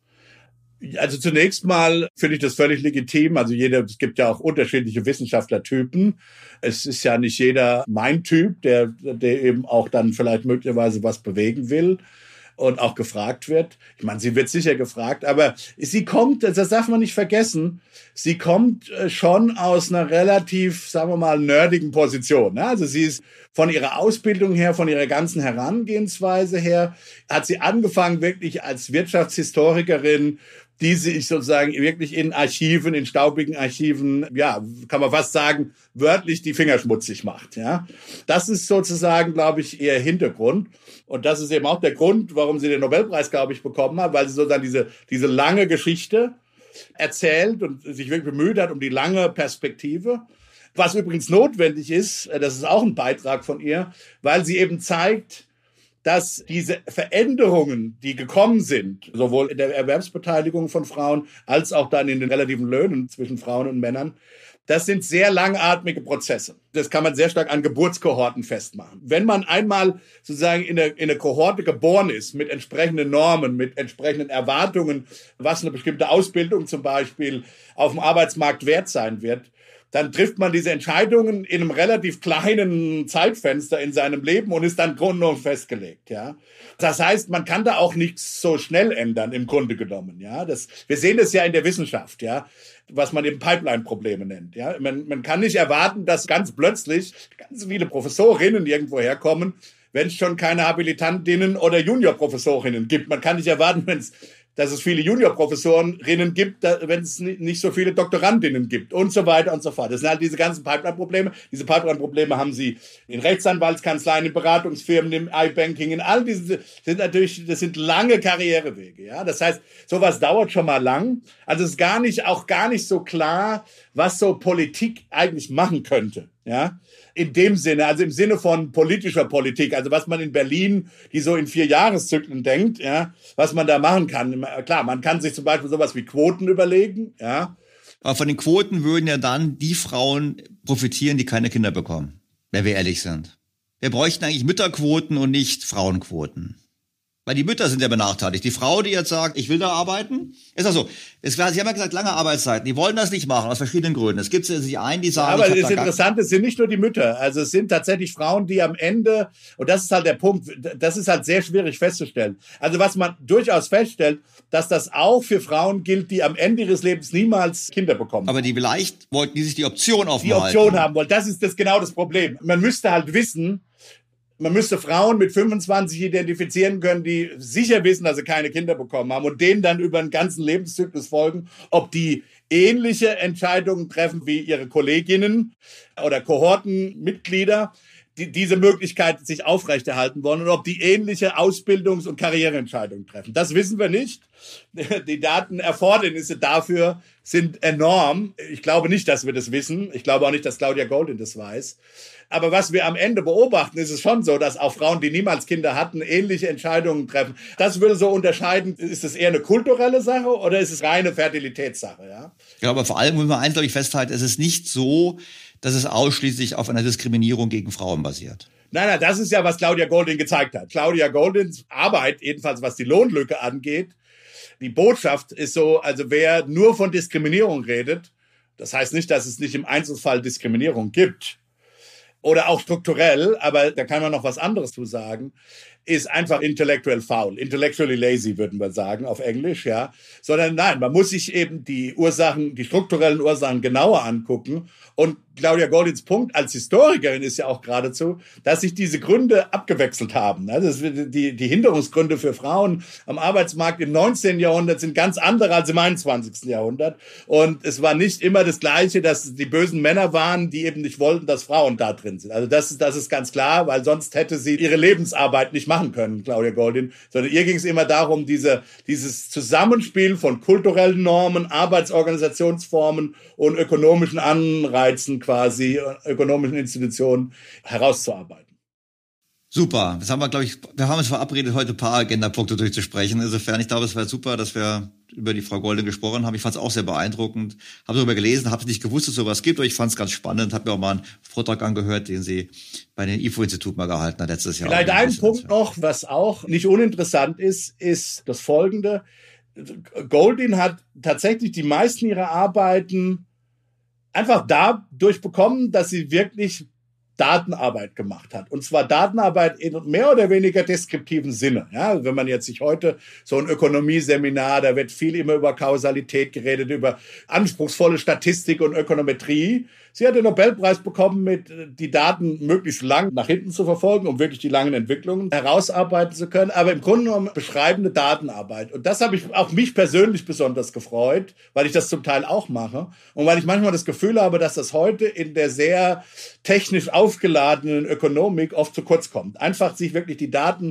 Also zunächst mal finde ich das völlig legitim. Also jeder, es gibt ja auch unterschiedliche Wissenschaftlertypen. Es ist ja nicht jeder mein Typ, der, der eben auch dann vielleicht möglicherweise was bewegen will und auch gefragt wird. Ich meine, sie wird sicher gefragt, aber sie kommt, das darf man nicht vergessen, sie kommt schon aus einer relativ, sagen wir mal, nerdigen Position. Also sie ist von ihrer Ausbildung her, von ihrer ganzen Herangehensweise her, hat sie angefangen wirklich als Wirtschaftshistorikerin, die sich sozusagen wirklich in Archiven, in staubigen Archiven, ja, kann man fast sagen, wörtlich die Finger schmutzig macht, ja. Das ist sozusagen, glaube ich, ihr Hintergrund. Und das ist eben auch der Grund, warum sie den Nobelpreis, glaube ich, bekommen hat, weil sie sozusagen diese, diese lange Geschichte erzählt und sich wirklich bemüht hat um die lange Perspektive. Was übrigens notwendig ist, das ist auch ein Beitrag von ihr, weil sie eben zeigt, dass diese Veränderungen, die gekommen sind, sowohl in der Erwerbsbeteiligung von Frauen als auch dann in den relativen Löhnen zwischen Frauen und Männern, das sind sehr langatmige Prozesse. Das kann man sehr stark an Geburtskohorten festmachen. Wenn man einmal sozusagen in eine, in eine Kohorte geboren ist, mit entsprechenden Normen, mit entsprechenden Erwartungen, was eine bestimmte Ausbildung zum Beispiel auf dem Arbeitsmarkt wert sein wird, dann trifft man diese Entscheidungen in einem relativ kleinen Zeitfenster in seinem Leben und ist dann grundlegend festgelegt, ja. Das heißt, man kann da auch nichts so schnell ändern, im Grunde genommen, ja. Das, wir sehen das ja in der Wissenschaft, ja, was man eben Pipeline-Probleme nennt, ja. Man, man kann nicht erwarten, dass ganz plötzlich ganz viele Professorinnen irgendwo herkommen, wenn es schon keine Habilitantinnen oder Juniorprofessorinnen gibt. Man kann nicht erwarten, wenn es dass es viele Juniorprofessorinnen gibt, wenn es nicht so viele Doktorandinnen gibt und so weiter und so fort. Das sind halt diese ganzen Pipeline-Probleme. Diese Pipeline-Probleme haben sie in Rechtsanwaltskanzleien, in Beratungsfirmen, im iBanking, in all diesen, sind natürlich, das sind lange Karrierewege, ja. Das heißt, sowas dauert schon mal lang. Also es ist gar nicht, auch gar nicht so klar, was so Politik eigentlich machen könnte, ja. In dem Sinne, also im Sinne von politischer Politik, also was man in Berlin, die so in vier Jahreszyklen denkt, ja, was man da machen kann. Klar, man kann sich zum Beispiel sowas wie Quoten überlegen, ja. Aber von den Quoten würden ja dann die Frauen profitieren, die keine Kinder bekommen, wenn wir ehrlich sind. Wir bräuchten eigentlich Mütterquoten und nicht Frauenquoten. Weil die Mütter sind ja benachteiligt. Die Frau, die jetzt sagt, ich will da arbeiten, ist das so. Es war, Sie haben ja gesagt, lange Arbeitszeiten. Die wollen das nicht machen, aus verschiedenen Gründen. Es gibt sich einen, die sagen, ja, aber ich das Interessante sind nicht nur die Mütter. Also es sind tatsächlich Frauen, die am Ende, und das ist halt der Punkt, das ist halt sehr schwierig festzustellen. Also was man durchaus feststellt, dass das auch für Frauen gilt, die am Ende ihres Lebens niemals Kinder bekommen. Aber die vielleicht wollten, die sich die Option offen Die Option halten. haben wollen. Das ist das genau das Problem. Man müsste halt wissen, man müsste Frauen mit fünfundzwanzig identifizieren können, die sicher wissen, dass sie keine Kinder bekommen haben und denen dann über den ganzen Lebenszyklus folgen, ob die ähnliche Entscheidungen treffen wie ihre Kolleginnen oder Kohortenmitglieder, die diese Möglichkeit sich aufrechterhalten wollen und ob die ähnliche Ausbildungs- und Karriereentscheidungen treffen. Das wissen wir nicht. Die Datenerfordernisse dafür sind enorm. Ich glaube nicht, dass wir das wissen. Ich glaube auch nicht, dass Claudia Goldin das weiß. Aber was wir am Ende beobachten, ist es schon so, dass auch Frauen, die niemals Kinder hatten, ähnliche Entscheidungen treffen. Das würde so unterscheiden, ist es eher eine kulturelle Sache oder ist es reine Fertilitätssache? Ja, ja, aber vor allem muss man eins, glaube ich, festhalten, es ist nicht so, dass es ausschließlich auf einer Diskriminierung gegen Frauen basiert. Nein, nein, das ist ja, was Claudia Goldin gezeigt hat. Claudia Goldins Arbeit, jedenfalls was die Lohnlücke angeht, die Botschaft ist so, also wer nur von Diskriminierung redet, das heißt nicht, dass es nicht im Einzelfall Diskriminierung gibt, oder auch strukturell, aber da kann man noch was anderes zu sagen, ist einfach intellectual foul, intellectually lazy, würden wir sagen auf Englisch, ja. Sondern nein, man muss sich eben die Ursachen, die strukturellen Ursachen genauer angucken. Und Claudia Goldins Punkt als Historikerin ist ja auch geradezu, dass sich diese Gründe abgewechselt haben. Also die, die Hinderungsgründe für Frauen am Arbeitsmarkt im neunzehnten Jahrhundert sind ganz andere als im einundzwanzigsten Jahrhundert. Und es war nicht immer das Gleiche, dass die bösen Männer waren, die eben nicht wollten, dass Frauen da drin sind. Also das ist, das ist ganz klar, weil sonst hätte sie ihre Lebensarbeit nicht machen können, Claudia Goldin. Sondern ihr ging es immer darum, diese, dieses Zusammenspiel von kulturellen Normen, Arbeitsorganisationsformen und ökonomischen Anreizen quasi, ökonomischen Institutionen herauszuarbeiten. Super. Das haben wir, glaube ich, wir haben uns verabredet, heute ein paar Agendapunkte durchzusprechen. Insofern, ich glaube, es war super, dass wir über die Frau Goldin gesprochen haben. Ich fand es auch sehr beeindruckend. Habe darüber gelesen, habe nicht gewusst, dass es sowas gibt, aber ich fand es ganz spannend. Habe mir auch mal einen Vortrag angehört, den sie bei den I F O-Institut mal gehalten hat letztes Jahr. Vielleicht ein Punkt noch, was auch nicht uninteressant ist, ist das Folgende. Goldin hat tatsächlich die meisten ihrer Arbeiten einfach dadurch bekommen, dass sie wirklich Datenarbeit gemacht hat. Und zwar Datenarbeit in mehr oder weniger deskriptiven Sinne. Ja, wenn man jetzt sich heute so ein Ökonomieseminar, da wird viel immer über Kausalität geredet, über anspruchsvolle Statistik und Ökonometrie. Sie hat den Nobelpreis bekommen, mit die Daten möglichst lang nach hinten zu verfolgen, um wirklich die langen Entwicklungen herausarbeiten zu können. Aber im Grunde genommen beschreibende Datenarbeit. Und das habe ich auch mich persönlich besonders gefreut, weil ich das zum Teil auch mache. Und weil ich manchmal das Gefühl habe, dass das heute in der sehr technisch aufgeladenen Ökonomik oft zu kurz kommt. Einfach sich wirklich die Daten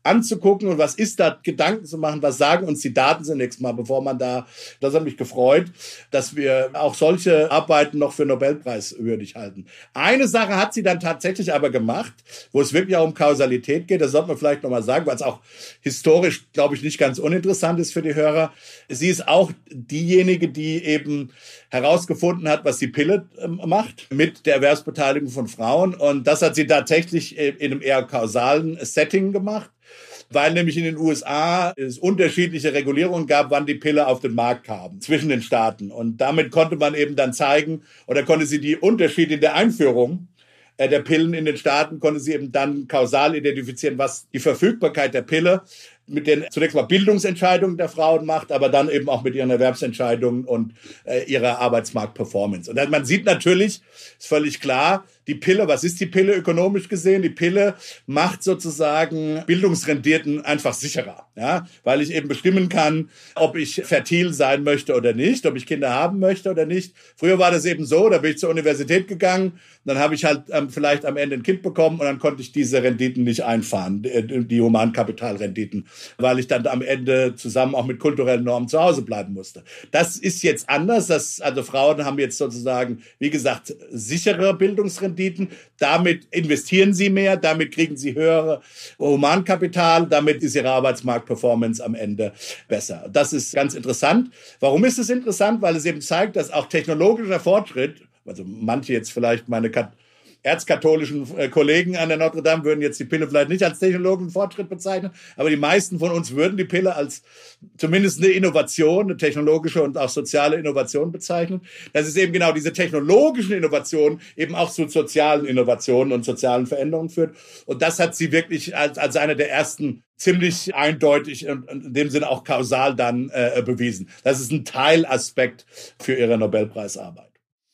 anzugucken und was ist da, Gedanken zu machen, was sagen uns die Daten zunächst mal, bevor man da, das hat mich gefreut, dass wir auch solche Arbeiten noch für Nobelpreiswürdig halten. Eine Sache hat sie dann tatsächlich aber gemacht, wo es wirklich auch um Kausalität geht, das sollte man vielleicht nochmal sagen, weil es auch historisch, glaube ich, nicht ganz uninteressant ist für die Hörer. Sie ist auch diejenige, die eben herausgefunden hat, was die Pille äh, macht mit der Erwerbsbeteiligung von Frauen. Und das hat sie tatsächlich in einem eher kausalen Setting gemacht, weil nämlich in den U S A es unterschiedliche Regulierungen gab, wann die Pille auf den Markt kam, zwischen den Staaten. Und damit konnte man eben dann zeigen, oder konnte sie die Unterschiede in der Einführung der Pillen in den Staaten, konnte sie eben dann kausal identifizieren, was die Verfügbarkeit der Pille mit den zunächst mal Bildungsentscheidungen der Frauen macht, aber dann eben auch mit ihren Erwerbsentscheidungen und äh, ihrer Arbeitsmarktperformance. Und man sieht natürlich, ist völlig klar, die Pille, was ist die Pille ökonomisch gesehen? Die Pille macht sozusagen Bildungsrenditen einfach sicherer, ja, weil ich eben bestimmen kann, ob ich fertil sein möchte oder nicht, ob ich Kinder haben möchte oder nicht. Früher war das eben so, da bin ich zur Universität gegangen, dann habe ich halt ähm, vielleicht am Ende ein Kind bekommen und dann konnte ich diese Renditen nicht einfahren, die, die Humankapitalrenditen, weil ich dann am Ende zusammen auch mit kulturellen Normen zu Hause bleiben musste. Das ist jetzt anders, das, also Frauen haben jetzt sozusagen, wie gesagt, sichere Bildungsrenditen. Damit investieren sie mehr, damit kriegen sie höhere Humankapital, damit ist ihre Arbeitsmarktperformance am Ende besser. Das ist ganz interessant. Warum ist es interessant? Weil es eben zeigt, dass auch technologischer Fortschritt, also manche jetzt vielleicht meine Kat- erzkatholischen Kollegen an der Notre Dame würden jetzt die Pille vielleicht nicht als technologischen Fortschritt bezeichnen, aber die meisten von uns würden die Pille als zumindest eine Innovation, eine technologische und auch soziale Innovation bezeichnen. Das ist eben genau diese technologischen Innovationen eben auch zu sozialen Innovationen und sozialen Veränderungen führt. Und das hat sie wirklich als, als eine der ersten ziemlich eindeutig und in dem Sinne auch kausal dann äh, bewiesen. Das ist ein Teilaspekt für ihre Nobelpreisarbeit.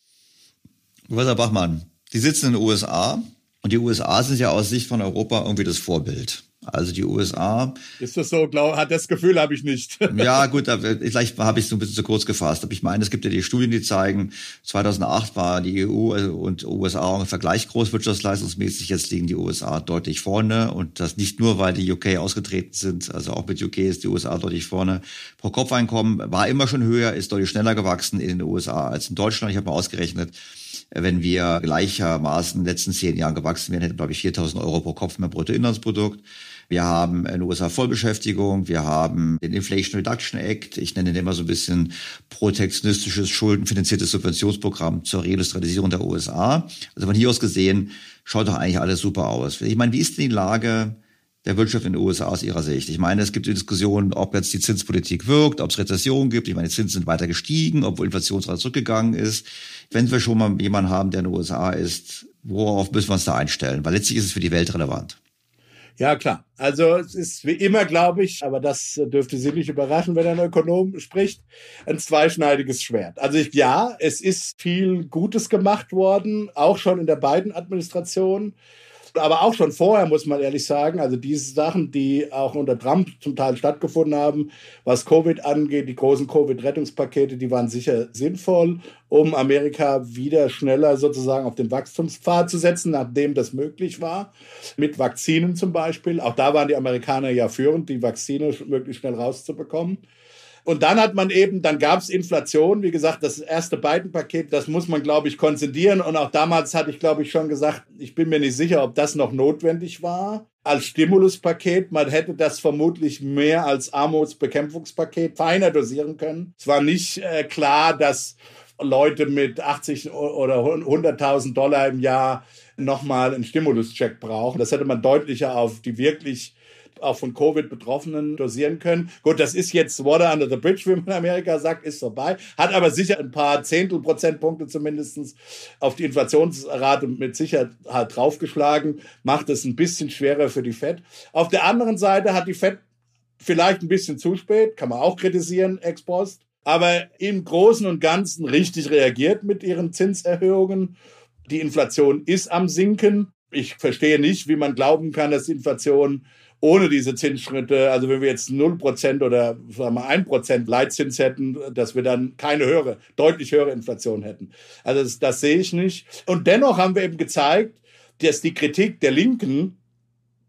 Professor Bachmann, Sie sitzen in den U S A und die U S A sind ja aus Sicht von Europa irgendwie das Vorbild. Also die U S A. Ist das so? Glaub, hat das Gefühl habe ich nicht. Ja, gut, da, vielleicht habe ich es so ein bisschen zu kurz gefasst. Aber ich meine, es gibt ja die Studien, die zeigen, zweitausendacht war die E U und U S A ungefähr gleich groß wirtschaftsleistungsmäßig. Jetzt liegen die U S A deutlich vorne. Und das nicht nur, weil die U K ausgetreten sind. Also auch mit U K ist die U S A deutlich vorne. Pro-Kopf-Einkommen war immer schon höher, ist deutlich schneller gewachsen in den U S A als in Deutschland. Ich habe mal ausgerechnet, wenn wir gleichermaßen in den letzten zehn Jahren gewachsen wären, hätten wir, glaube ich, viertausend Euro pro Kopf mehr Bruttoinlandsprodukt. Wir haben in den U S A Vollbeschäftigung, wir haben den Inflation Reduction Act, ich nenne den immer so ein bisschen protektionistisches, schuldenfinanziertes Subventionsprogramm zur Reindustrialisierung der U S A. Also von hier aus gesehen schaut doch eigentlich alles super aus. Ich meine, wie ist denn die Lage der Wirtschaft in den U S A aus Ihrer Sicht? Ich meine, es gibt die Diskussion, ob jetzt die Zinspolitik wirkt, ob es Rezession gibt. Ich meine, die Zinsen sind weiter gestiegen, obwohl Inflationsrate zurückgegangen ist. Wenn wir schon mal jemanden haben, der in den U S A ist, worauf müssen wir uns da einstellen? Weil letztlich ist es für die Welt relevant. Ja, klar. Also es ist wie immer, glaube ich, aber das dürfte Sie nicht überraschen, wenn ein Ökonom spricht, ein zweischneidiges Schwert. Also ich, ja, es ist viel Gutes gemacht worden, auch schon in der Biden-Administration. Aber auch schon vorher, muss man ehrlich sagen, also diese Sachen, die auch unter Trump zum Teil stattgefunden haben, was Covid angeht, die großen Covid-Rettungspakete, die waren sicher sinnvoll, um Amerika wieder schneller sozusagen auf den Wachstumspfad zu setzen, nachdem das möglich war, mit Vakzinen zum Beispiel. Auch da waren die Amerikaner ja führend, die Vakzine möglichst schnell rauszubekommen. Und dann hat man eben, dann gab es Inflation, wie gesagt, das erste Biden-Paket, das muss man, glaube ich, konzentrieren. Und auch damals hatte ich, glaube ich, schon gesagt, ich bin mir nicht sicher, ob das noch notwendig war als Stimuluspaket. Man hätte das vermutlich mehr als Armutsbekämpfungspaket feiner dosieren können. Es war nicht äh, klar, dass Leute mit achtzig oder hunderttausend Dollar im Jahr nochmal einen Stimuluscheck brauchen. Das hätte man deutlicher auf die wirklich auch von Covid Betroffenen dosieren können. Gut, das ist jetzt Water under the bridge, wie man in Amerika sagt, ist vorbei. Hat aber sicher ein paar Zehntel Prozentpunkte zumindest auf die Inflationsrate mit Sicherheit draufgeschlagen, macht es ein bisschen schwerer für die Fed. Auf der anderen Seite hat die Fed vielleicht ein bisschen zu spät, kann man auch kritisieren, ex post, aber im Großen und Ganzen richtig reagiert mit ihren Zinserhöhungen. Die Inflation ist am Sinken. Ich verstehe nicht, wie man glauben kann, dass die Inflation ohne diese Zinsschritte, also wenn wir jetzt null Prozent oder sagen wir mal ein Prozent Leitzins hätten, dass wir dann keine höhere, deutlich höhere Inflation hätten. Also das, das sehe ich nicht. Und dennoch haben wir eben gezeigt, dass die Kritik der Linken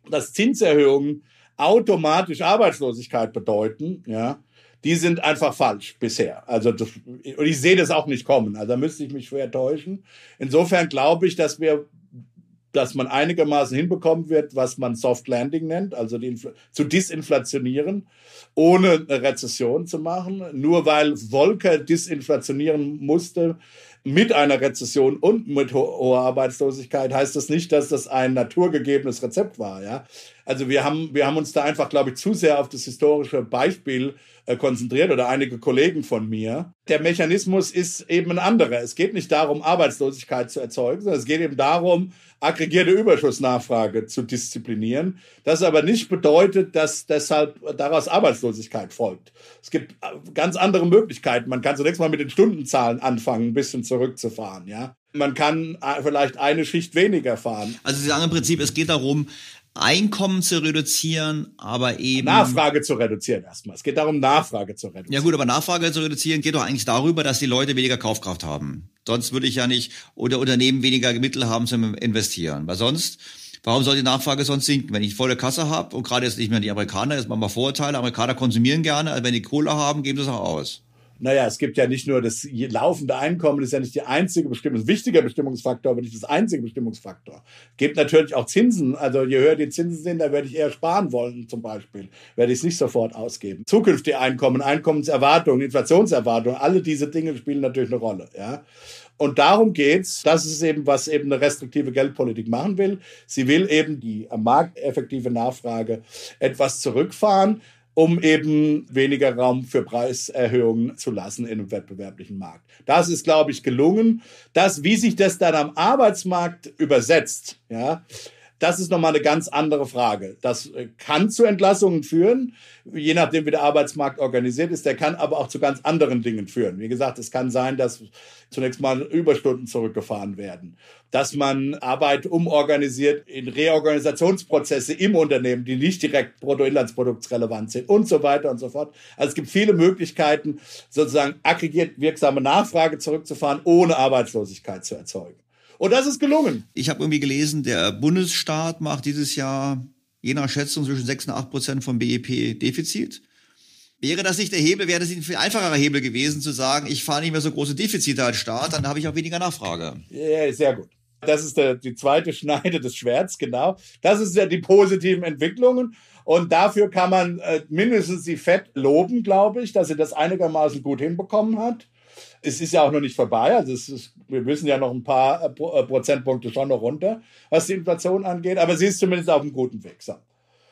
dass Zinserhöhungen automatisch Arbeitslosigkeit bedeuten, ja, die sind einfach falsch bisher. Also das, und ich sehe das auch nicht kommen. Also da müsste ich mich schwer täuschen. Insofern glaube ich, dass wir, dass man einigermaßen hinbekommen wird, was man Soft Landing nennt, also die Infl- zu disinflationieren, ohne eine Rezession zu machen. Nur weil Volcker disinflationieren musste mit einer Rezession und mit ho- hoher Arbeitslosigkeit, heißt das nicht, dass das ein naturgegebenes Rezept war. Ja? Also wir haben, wir haben uns da einfach, glaube ich, zu sehr auf das historische Beispiel äh, konzentriert oder einige Kollegen von mir. Der Mechanismus ist eben ein anderer. Es geht nicht darum, Arbeitslosigkeit zu erzeugen, sondern es geht eben darum, aggregierte Überschussnachfrage zu disziplinieren. Das aber nicht bedeutet, dass deshalb daraus Arbeitslosigkeit folgt. Es gibt ganz andere Möglichkeiten. Man kann zunächst mal mit den Stundenzahlen anfangen, ein bisschen zurückzufahren. Ja, man kann vielleicht eine Schicht weniger fahren. Also Sie sagen im Prinzip, es geht darum, Einkommen zu reduzieren, aber eben... Nachfrage zu reduzieren erstmal. Es geht darum, Nachfrage zu reduzieren. Ja gut, aber Nachfrage zu reduzieren geht doch eigentlich darüber, dass die Leute weniger Kaufkraft haben. Sonst würde ich ja nicht, oder Unternehmen weniger Mittel haben zum Investieren. Weil sonst, warum soll die Nachfrage sonst sinken? Wenn ich volle Kasse habe, und gerade jetzt nicht mehr die Amerikaner, jetzt machen wir Vorurteile, Amerikaner konsumieren gerne, also wenn die Kohle haben, geben sie es auch aus. Naja, es gibt ja nicht nur das laufende Einkommen, das ist ja nicht die einzige Bestimmung, ein wichtiger Bestimmungsfaktor, aber nicht das einzige Bestimmungsfaktor. Es gibt natürlich auch Zinsen, also je höher die Zinsen sind, da werde ich eher sparen wollen zum Beispiel, werde ich es nicht sofort ausgeben. Zukünftige Einkommen, Einkommenserwartungen, Inflationserwartungen, alle diese Dinge spielen natürlich eine Rolle, ja. Und darum geht's. Das ist eben, was eben eine restriktive Geldpolitik machen will. Sie will eben die am Markt effektive Nachfrage etwas zurückfahren, um eben weniger Raum für Preiserhöhungen zu lassen in einem wettbewerblichen Markt. Das ist, glaube ich, gelungen. Das, wie sich das dann am Arbeitsmarkt übersetzt, ja, das ist nochmal eine ganz andere Frage. Das kann zu Entlassungen führen, je nachdem, wie der Arbeitsmarkt organisiert ist. Der kann aber auch zu ganz anderen Dingen führen. Wie gesagt, es kann sein, dass zunächst mal Überstunden zurückgefahren werden, dass man Arbeit umorganisiert in Reorganisationsprozesse im Unternehmen, die nicht direkt bruttoinlandsproduktsrelevant sind und so weiter und so fort. Also es gibt viele Möglichkeiten, sozusagen aggregiert wirksame Nachfrage zurückzufahren, ohne Arbeitslosigkeit zu erzeugen. Und das ist gelungen. Ich habe irgendwie gelesen, der Bundesstaat macht dieses Jahr je nach Schätzung zwischen sechs und acht Prozent vom B I P Defizit. Wäre das nicht der Hebel, wäre das nicht ein viel einfacherer Hebel gewesen, zu sagen, ich fahre nicht mehr so große Defizite als Staat, dann habe ich auch weniger Nachfrage. Ja, sehr gut. Das ist der, die zweite Schneide des Schwerts, genau. Das ist ja die positiven Entwicklungen. Und dafür kann man äh, mindestens die Fed loben, glaube ich, dass sie das einigermaßen gut hinbekommen hat. Es ist ja auch noch nicht vorbei, also es ist, wir müssen ja noch ein paar äh, Prozentpunkte schon noch runter, was die Inflation angeht, aber sie ist zumindest auf einem guten Weg. So.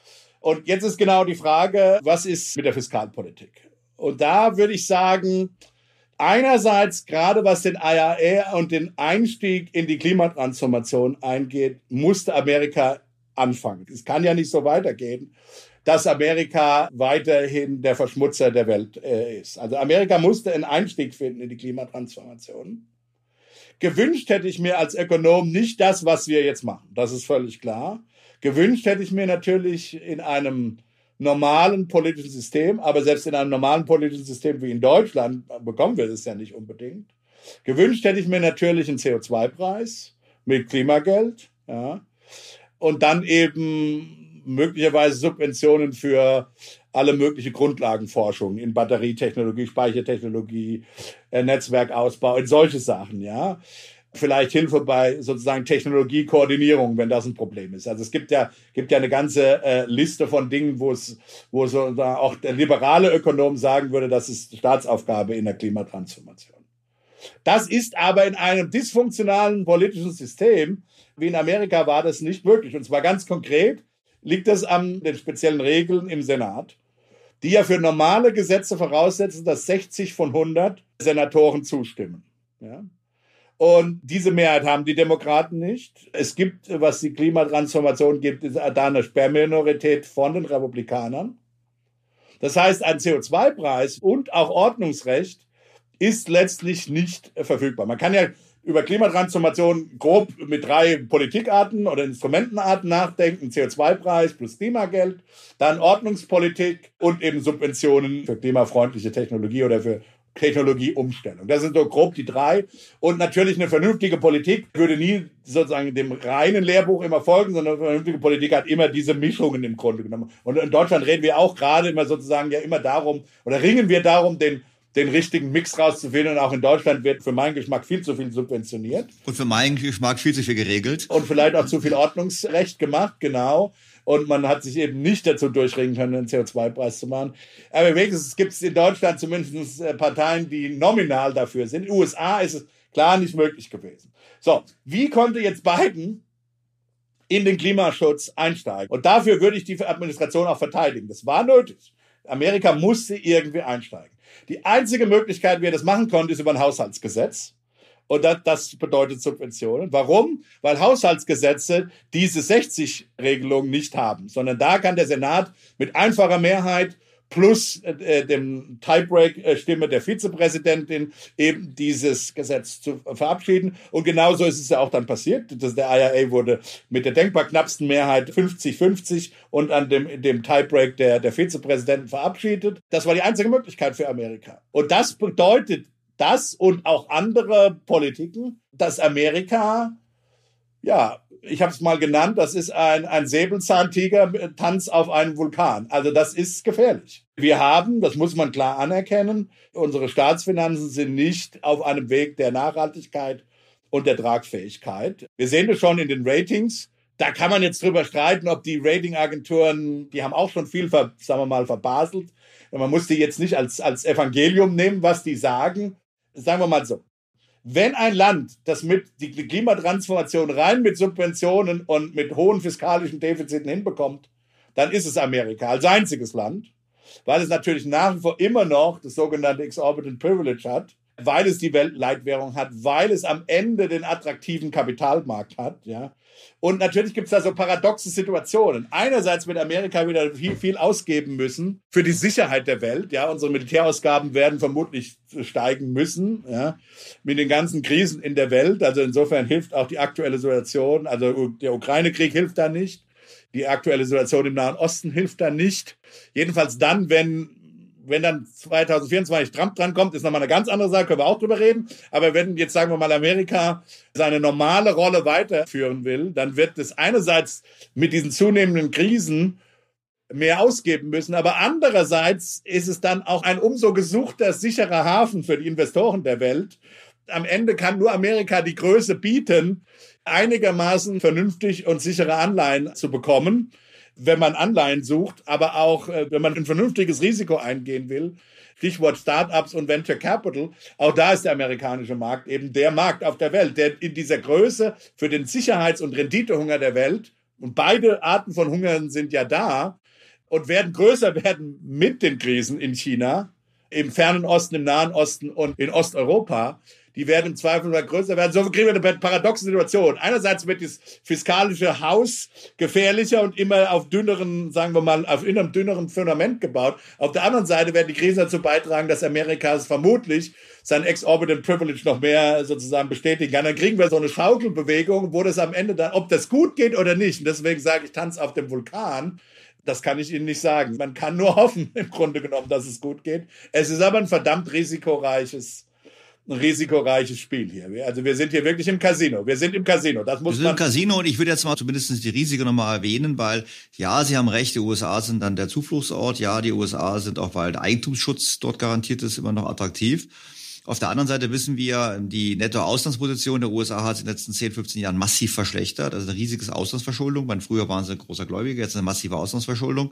Und jetzt ist genau die Frage, was ist mit der Fiskalpolitik? Und da würde ich sagen, einerseits, gerade was den I R A und den Einstieg in die Klimatransformation eingeht, musste Amerika anfangen. Es kann ja nicht so weitergehen, dass Amerika weiterhin der Verschmutzer der Welt äh, ist. Also Amerika musste einen Einstieg finden in die Klimatransformation. Gewünscht hätte ich mir als Ökonom nicht das, was wir jetzt machen. Das ist völlig klar. Gewünscht hätte ich mir natürlich in einem normalen politischen System, aber selbst in einem normalen politischen System wie in Deutschland bekommen wir das ja nicht unbedingt. Gewünscht hätte ich mir natürlich einen C O zwei Preis mit Klimageld, ja, und dann eben möglicherweise Subventionen für alle mögliche Grundlagenforschung in Batterietechnologie, Speichertechnologie, äh, Netzwerkausbau, in solche Sachen, ja. Vielleicht Hilfe bei sozusagen Technologiekoordinierung, wenn das ein Problem ist. Also es gibt ja, gibt ja eine ganze äh, Liste von Dingen, wo es, wo so auch der liberale Ökonom sagen würde, das ist Staatsaufgabe in der Klimatransformation. Das ist aber in einem dysfunktionalen politischen System, wie in Amerika, war das nicht möglich. Und zwar ganz konkret liegt das an den speziellen Regeln im Senat, die ja für normale Gesetze voraussetzen, dass sechzig von hundert Senatoren zustimmen. Ja? Und diese Mehrheit haben die Demokraten nicht. Es gibt, was die Klimatransformation gibt, ist da eine Sperrminorität von den Republikanern. Das heißt, ein C O zwei Preis und auch Ordnungsrecht ist letztlich nicht verfügbar. Man kann ja über Klimatransformation grob mit drei Politikarten oder Instrumentenarten nachdenken. C O zwei Preis plus Klimageld, dann Ordnungspolitik und eben Subventionen für klimafreundliche Technologie oder für Technologieumstellung. Das sind so grob die drei. Und natürlich eine vernünftige Politik würde nie sozusagen dem reinen Lehrbuch immer folgen, sondern eine vernünftige Politik hat immer diese Mischungen im Grunde genommen. Und in Deutschland reden wir auch gerade immer sozusagen ja immer darum, oder ringen wir darum, den den richtigen Mix rauszufinden. Und auch in Deutschland wird für meinen Geschmack viel zu viel subventioniert. Und für meinen Geschmack viel zu viel geregelt. Und vielleicht auch zu viel Ordnungsrecht gemacht, genau. Und man hat sich eben nicht dazu durchringen können, einen C O zwei Preis zu machen. Aber wenigstens gibt es in Deutschland zumindest Parteien, die nominal dafür sind. In den U S A ist es klar nicht möglich gewesen. So, wie konnte jetzt Biden in den Klimaschutz einsteigen? Und dafür würde ich die Administration auch verteidigen. Das war nötig. Amerika musste irgendwie einsteigen. Die einzige Möglichkeit, wie er das machen konnte, ist über ein Haushaltsgesetz. Und das, das bedeutet Subventionen. Warum? Weil Haushaltsgesetze diese sechzig-Regelung nicht haben, sondern da kann der Senat mit einfacher Mehrheit plus äh, dem Tiebreak-Stimme der Vizepräsidentin eben dieses Gesetz zu verabschieden. Und genauso ist es ja auch dann passiert. Das, der I R A wurde mit der denkbar knappsten Mehrheit fünfzig fünfzig und an dem, dem Tiebreak der, der Vizepräsidenten verabschiedet. Das war die einzige Möglichkeit für Amerika. Und das bedeutet, das und auch andere Politiken, dass Amerika, ja, ich habe es mal genannt, das ist ein, ein Säbelzahntiger-Tanz auf einem Vulkan. Also das ist gefährlich. Wir haben, das muss man klar anerkennen, unsere Staatsfinanzen sind nicht auf einem Weg der Nachhaltigkeit und der Tragfähigkeit. Wir sehen das schon in den Ratings. Da kann man jetzt drüber streiten, ob die Ratingagenturen, die haben auch schon viel, ver, sagen wir mal, verbaselt. Man muss die jetzt nicht als, als Evangelium nehmen, was die sagen. Sagen wir mal so. Wenn ein Land, das mit die Klimatransformation rein mit Subventionen und mit hohen fiskalischen Defiziten hinbekommt, dann ist es Amerika als einziges Land, weil es natürlich nach wie vor immer noch das sogenannte Exorbitant Privilege hat, weil es die Weltleitwährung hat, weil es am Ende den attraktiven Kapitalmarkt hat, ja. Und natürlich gibt es da so paradoxe Situationen. Einerseits wird Amerika wieder viel, viel ausgeben müssen für die Sicherheit der Welt. Ja, unsere Militärausgaben werden vermutlich steigen müssen, ja, mit den ganzen Krisen in der Welt. Also insofern hilft auch die aktuelle Situation. Also der Ukraine-Krieg hilft da nicht. Die aktuelle Situation im Nahen Osten hilft da nicht. Jedenfalls dann, wenn Wenn dann zwanzig vierundzwanzig Trump drankommt, ist nochmal eine ganz andere Sache, können wir auch drüber reden. Aber wenn jetzt, sagen wir mal, Amerika seine normale Rolle weiterführen will, dann wird es einerseits mit diesen zunehmenden Krisen mehr ausgeben müssen. Aber andererseits ist es dann auch ein umso gesuchter, sicherer Hafen für die Investoren der Welt. Am Ende kann nur Amerika die Größe bieten, einigermaßen vernünftig und sichere Anleihen zu bekommen, wenn man Anleihen sucht, aber auch, wenn man ein vernünftiges Risiko eingehen will. Stichwort Startups und Venture Capital. Auch da ist der amerikanische Markt eben der Markt auf der Welt, der in dieser Größe für den Sicherheits- und Renditehunger der Welt, und beide Arten von Hungern sind ja da und werden größer werden mit den Krisen in China, im Fernen Osten, im Nahen Osten und in Osteuropa. Die werden im Zweifel mal größer werden. So kriegen wir eine paradoxe Situation. Einerseits wird das fiskalische Haus gefährlicher und immer auf dünneren, sagen wir mal, auf einem dünneren Fundament gebaut. Auf der anderen Seite werden die Krisen dazu beitragen, dass Amerika vermutlich sein Exorbitant Privilege noch mehr sozusagen bestätigen kann. Dann kriegen wir so eine Schaukelbewegung, wo das am Ende dann, ob das gut geht oder nicht. Und deswegen sage ich, Tanz auf dem Vulkan. Das kann ich Ihnen nicht sagen. Man kann nur hoffen, im Grunde genommen, dass es gut geht. Es ist aber ein verdammt risikoreiches ein risikoreiches Spiel hier. Also wir sind hier wirklich im Casino. Wir sind im Casino. Das muss wir sind man im Casino und ich würde jetzt mal zumindest die Risiken nochmal erwähnen, weil ja, Sie haben recht, die U S A sind dann der Zufluchtsort. Ja, die U S A sind auch, weil der Eigentumsschutz dort garantiert ist, immer noch attraktiv. Auf der anderen Seite wissen wir, die Nettoauslandsposition der U S A hat sich in den letzten zehn, fünfzehn Jahren massiv verschlechtert. Also eine riesige Auslandsverschuldung. Weil früher waren sie ein großer Gläubiger, jetzt eine massive Auslandsverschuldung.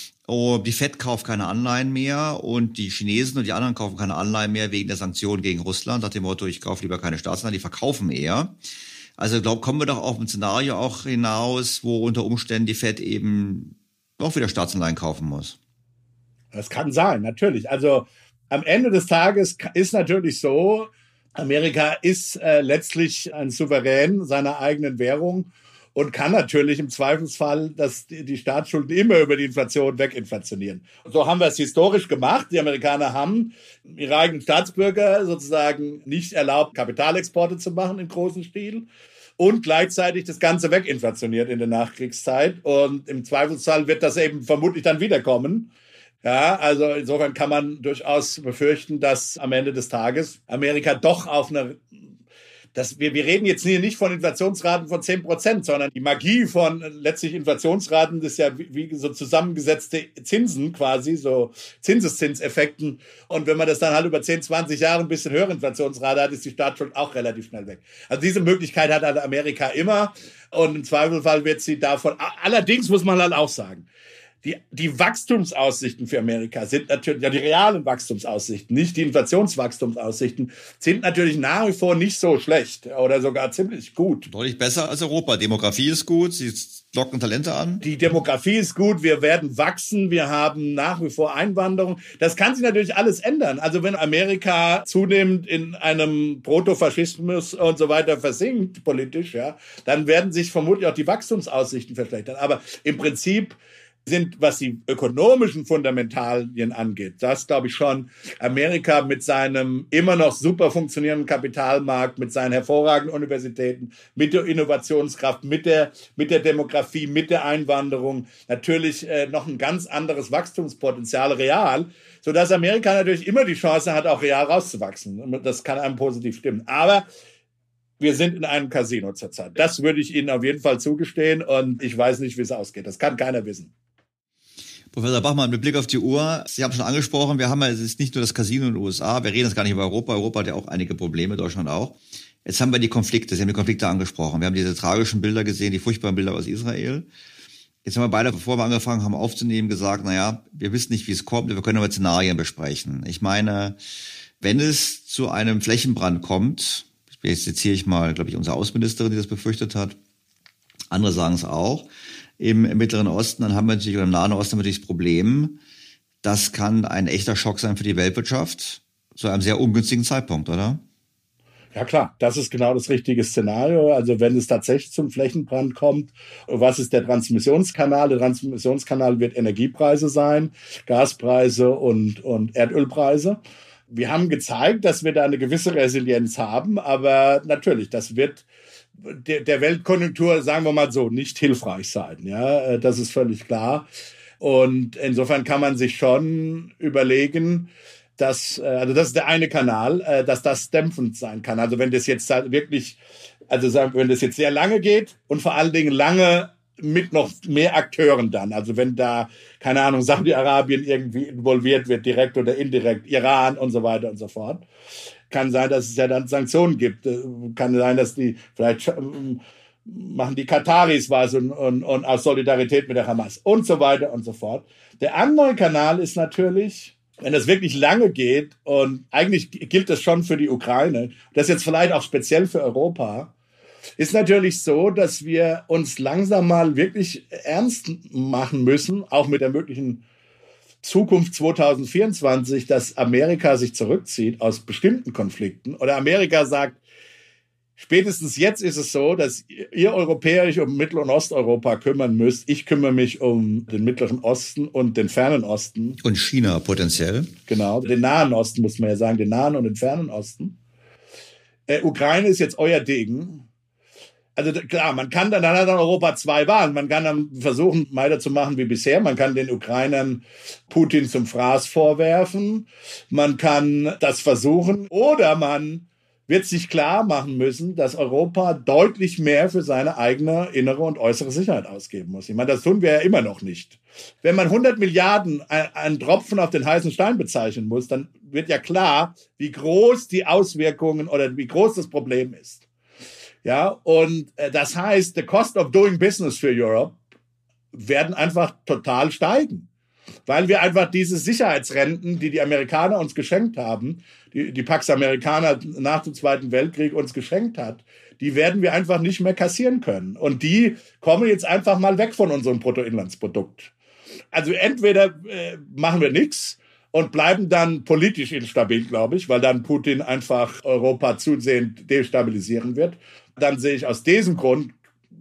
Oh, die Fed kauft keine Anleihen mehr und die Chinesen und die anderen kaufen keine Anleihen mehr wegen der Sanktionen gegen Russland. Nach dem Motto, ich kaufe lieber keine Staatsanleihen, die verkaufen eher. Also ich glaube, kommen wir doch auf ein Szenario auch hinaus, wo unter Umständen die Fed eben auch wieder Staatsanleihen kaufen muss. Das kann sein, natürlich. Also am Ende des Tages ist natürlich so, Amerika ist äh, letztlich ein Souverän seiner eigenen Währung und kann natürlich im Zweifelsfall das, die Staatsschulden immer über die Inflation weginflationieren. Und so haben wir es historisch gemacht. Die Amerikaner haben ihre eigenen Staatsbürger sozusagen nicht erlaubt, Kapitalexporte zu machen im großen Stil und gleichzeitig das Ganze weginflationiert in der Nachkriegszeit. Und im Zweifelsfall wird das eben vermutlich dann wiederkommen. Ja, also insofern kann man durchaus befürchten, dass am Ende des Tages Amerika doch auf eine Das, wir, wir reden jetzt hier nicht von Inflationsraten von zehn Prozent, sondern die Magie von letztlich Inflationsraten ist ja wie, wie so zusammengesetzte Zinsen quasi, so Zinseszinseffekten. Und wenn man das dann halt über zehn, zwanzig Jahre ein bisschen höhere Inflationsrate hat, ist die Staatsschuld auch relativ schnell weg. Also diese Möglichkeit hat halt Amerika immer. Und im Zweifelsfall wird sie davon, allerdings muss man halt auch sagen, Die, die Wachstumsaussichten für Amerika sind natürlich, ja, die realen Wachstumsaussichten, nicht die Inflationswachstumsaussichten, sind natürlich nach wie vor nicht so schlecht oder sogar ziemlich gut. Deutlich besser als Europa. Demografie ist gut, sie locken Talente an. Die Demografie ist gut, wir werden wachsen, wir haben nach wie vor Einwanderung. Das kann sich natürlich alles ändern. Also wenn Amerika zunehmend in einem Protofaschismus und so weiter versinkt, politisch, ja, dann werden sich vermutlich auch die Wachstumsaussichten verschlechtern. Aber im Prinzip sind, was die ökonomischen Fundamentalien angeht, das glaube ich schon, Amerika mit seinem immer noch super funktionierenden Kapitalmarkt, mit seinen hervorragenden Universitäten, mit der Innovationskraft, mit der, mit der Demografie, mit der Einwanderung, natürlich äh, noch ein ganz anderes Wachstumspotenzial real, sodass Amerika natürlich immer die Chance hat, auch real rauszuwachsen. Das kann einem positiv stimmen. Aber wir sind in einem Casino zurzeit. Das würde ich Ihnen auf jeden Fall zugestehen und ich weiß nicht, wie es ausgeht. Das kann keiner wissen. Professor Bachmann, mit Blick auf die Uhr, Sie haben schon angesprochen, wir haben ja, es ist nicht nur das Casino in den U S A, wir reden jetzt gar nicht über Europa, Europa hat ja auch einige Probleme, Deutschland auch. Jetzt haben wir die Konflikte, Sie haben die Konflikte angesprochen, wir haben diese tragischen Bilder gesehen, die furchtbaren Bilder aus Israel. Jetzt haben wir beide, bevor wir angefangen haben aufzunehmen, gesagt, naja, wir wissen nicht, wie es kommt, wir können aber Szenarien besprechen. Ich meine, wenn es zu einem Flächenbrand kommt, jetzt zitiere ich mal, glaube ich, unsere Außenministerin, die das befürchtet hat, andere sagen es auch, im Mittleren Osten, dann haben wir natürlich, oder im Nahen Osten natürlich das Problem, das kann ein echter Schock sein für die Weltwirtschaft, zu einem sehr ungünstigen Zeitpunkt, oder? Ja klar, das ist genau das richtige Szenario. Also wenn es tatsächlich zum Flächenbrand kommt, was ist der Transmissionskanal? Der Transmissionskanal wird Energiepreise sein, Gaspreise und, und Erdölpreise. Wir haben gezeigt, dass wir da eine gewisse Resilienz haben, aber natürlich, das wird der Weltkonjunktur, sagen wir mal so, nicht hilfreich sein. Ja, das ist völlig klar. Und insofern kann man sich schon überlegen, dass, also das ist der eine Kanal, dass das dämpfend sein kann. Also wenn das jetzt wirklich, also sagen, wenn das jetzt sehr lange geht und vor allen Dingen lange mit noch mehr Akteuren dann. Also wenn da, keine Ahnung, Saudi-Arabien irgendwie involviert wird, direkt oder indirekt, Iran und so weiter und so fort. Kann sein, dass es ja dann Sanktionen gibt. Kann sein, dass die, vielleicht machen die Kataris was und, und, und aus Solidarität mit der Hamas und so weiter und so fort. Der andere Kanal ist natürlich, wenn das wirklich lange geht, und eigentlich gilt das schon für die Ukraine, das jetzt vielleicht auch speziell für Europa, ist natürlich so, dass wir uns langsam mal wirklich ernst machen müssen, auch mit der möglichen Zukunft zwanzig vierundzwanzig, dass Amerika sich zurückzieht aus bestimmten Konflikten. Oder Amerika sagt, spätestens jetzt ist es so, dass ihr Europäer euch um Mittel- und Osteuropa kümmern müsst. Ich kümmere mich um den Mittleren Osten und den Fernen Osten. Und China potenziell. Genau, den Nahen Osten muss man ja sagen, den Nahen und den Fernen Osten. Äh, Ukraine ist jetzt euer Degen. Also klar, man kann dann, dann hat dann Europa zwei Wahlen. Man kann dann versuchen, weiterzumachen wie bisher. Man kann den Ukrainern Putin zum Fraß vorwerfen. Man kann das versuchen. Oder man wird sich klar machen müssen, dass Europa deutlich mehr für seine eigene innere und äußere Sicherheit ausgeben muss. Ich meine, das tun wir ja immer noch nicht. Wenn man hundert Milliarden einen Tropfen auf den heißen Stein bezeichnen muss, dann wird ja klar, wie groß die Auswirkungen oder wie groß das Problem ist. Ja, und äh, das heißt, the cost of doing business für Europe werden einfach total steigen, weil wir einfach diese Sicherheitsrenten, die die Amerikaner uns geschenkt haben, die, die Pax Americana nach dem Zweiten Weltkrieg uns geschenkt hat, die werden wir einfach nicht mehr kassieren können. Und die kommen jetzt einfach mal weg von unserem Bruttoinlandsprodukt. Also entweder äh, machen wir nichts und bleiben dann politisch instabil, glaube ich, weil dann Putin einfach Europa zusehend destabilisieren wird. Dann sehe ich aus diesem Grund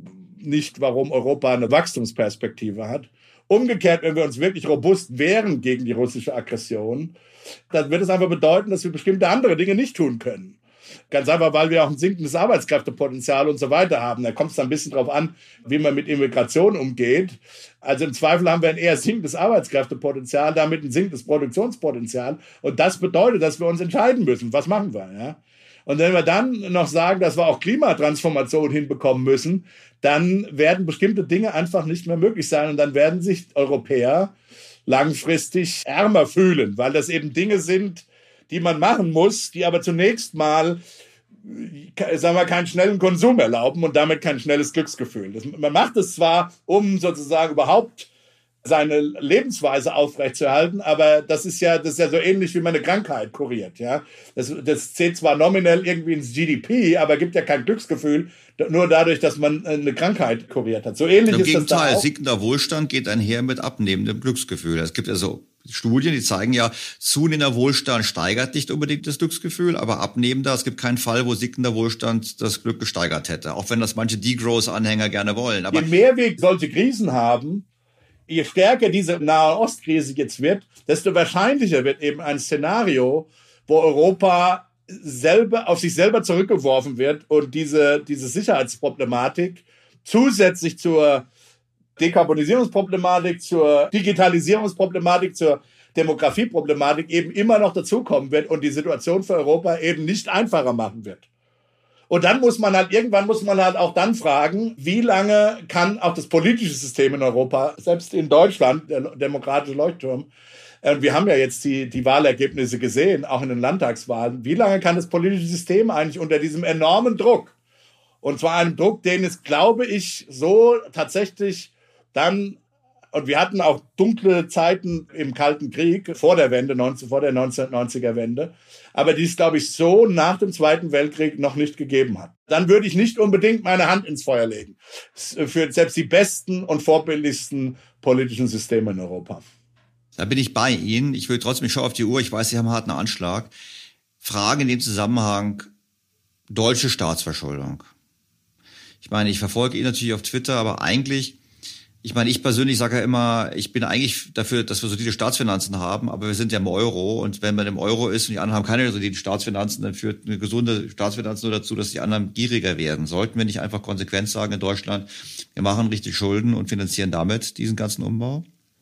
nicht, warum Europa eine Wachstumsperspektive hat. Umgekehrt, wenn wir uns wirklich robust wehren gegen die russische Aggression, dann wird es einfach bedeuten, dass wir bestimmte andere Dinge nicht tun können. Ganz einfach, weil wir auch ein sinkendes Arbeitskräftepotenzial und so weiter haben. Da kommt es dann ein bisschen drauf an, wie man mit Immigration umgeht. Also im Zweifel haben wir ein eher sinkendes Arbeitskräftepotenzial, damit ein sinkendes Produktionspotenzial. Und das bedeutet, dass wir uns entscheiden müssen, was machen wir, ja? Und wenn wir dann noch sagen, dass wir auch Klimatransformation hinbekommen müssen, dann werden bestimmte Dinge einfach nicht mehr möglich sein. Und dann werden sich Europäer langfristig ärmer fühlen, weil das eben Dinge sind, die man machen muss, die aber zunächst mal, sagen wir, keinen schnellen Konsum erlauben und damit kein schnelles Glücksgefühl. Das, man macht es zwar, um sozusagen überhaupt seine Lebensweise aufrechtzuerhalten, aber das ist ja, das ist ja so ähnlich, wie man eine Krankheit kuriert, ja. Das, das zählt zwar nominell irgendwie ins G D P, aber gibt ja kein Glücksgefühl, nur dadurch, dass man eine Krankheit kuriert hat. So ähnlich Im ist das da Gegenteil, auch. sinkender Wohlstand geht einher mit abnehmendem Glücksgefühl. Es gibt also Studien, die zeigen ja, zunehmender Wohlstand steigert nicht unbedingt das Glücksgefühl, aber abnehmender, es gibt keinen Fall, wo sinkender Wohlstand das Glück gesteigert hätte, auch wenn das manche Degrowth-Anhänger gerne wollen. Aber je mehr wir solche Krisen haben, je stärker diese Nahe Ostkrise jetzt wird, desto wahrscheinlicher wird eben ein Szenario, wo Europa selber auf sich selber zurückgeworfen wird und diese, diese Sicherheitsproblematik zusätzlich zur Dekarbonisierungsproblematik, zur Digitalisierungsproblematik, zur Demografieproblematik eben immer noch dazukommen wird und die Situation für Europa eben nicht einfacher machen wird. Und dann muss man halt, irgendwann muss man halt auch dann fragen, wie lange kann auch das politische System in Europa, selbst in Deutschland, der demokratische Leuchtturm, äh, wir haben ja jetzt die, die Wahlergebnisse gesehen, auch in den Landtagswahlen, wie lange kann das politische System eigentlich unter diesem enormen Druck, und zwar einem Druck, den es, glaube ich, so tatsächlich dann, und wir hatten auch dunkle Zeiten im Kalten Krieg vor der Wende, vor der neunzehnhundertneunziger Wende, aber die es, glaube ich, so nach dem Zweiten Weltkrieg noch nicht gegeben hat. Dann würde ich nicht unbedingt meine Hand ins Feuer legen für selbst die besten und vorbildlichsten politischen Systeme in Europa. Da bin ich bei Ihnen. Ich will trotzdem, ich schaue auf die Uhr, ich weiß, Sie haben einen harten Anschlag. Fragen in dem Zusammenhang deutsche Staatsverschuldung. Ich meine, ich verfolge ihn natürlich auf Twitter, aber eigentlich, ich meine, ich persönlich sage ja immer, ich bin eigentlich dafür, dass wir solide Staatsfinanzen haben, aber wir sind ja im Euro und wenn man im Euro ist und die anderen haben keine soliden Staatsfinanzen, dann führt eine gesunde Staatsfinanzen nur dazu, dass die anderen gieriger werden. Sollten wir nicht einfach konsequent sagen in Deutschland, wir machen richtig Schulden und finanzieren damit diesen ganzen Umbau?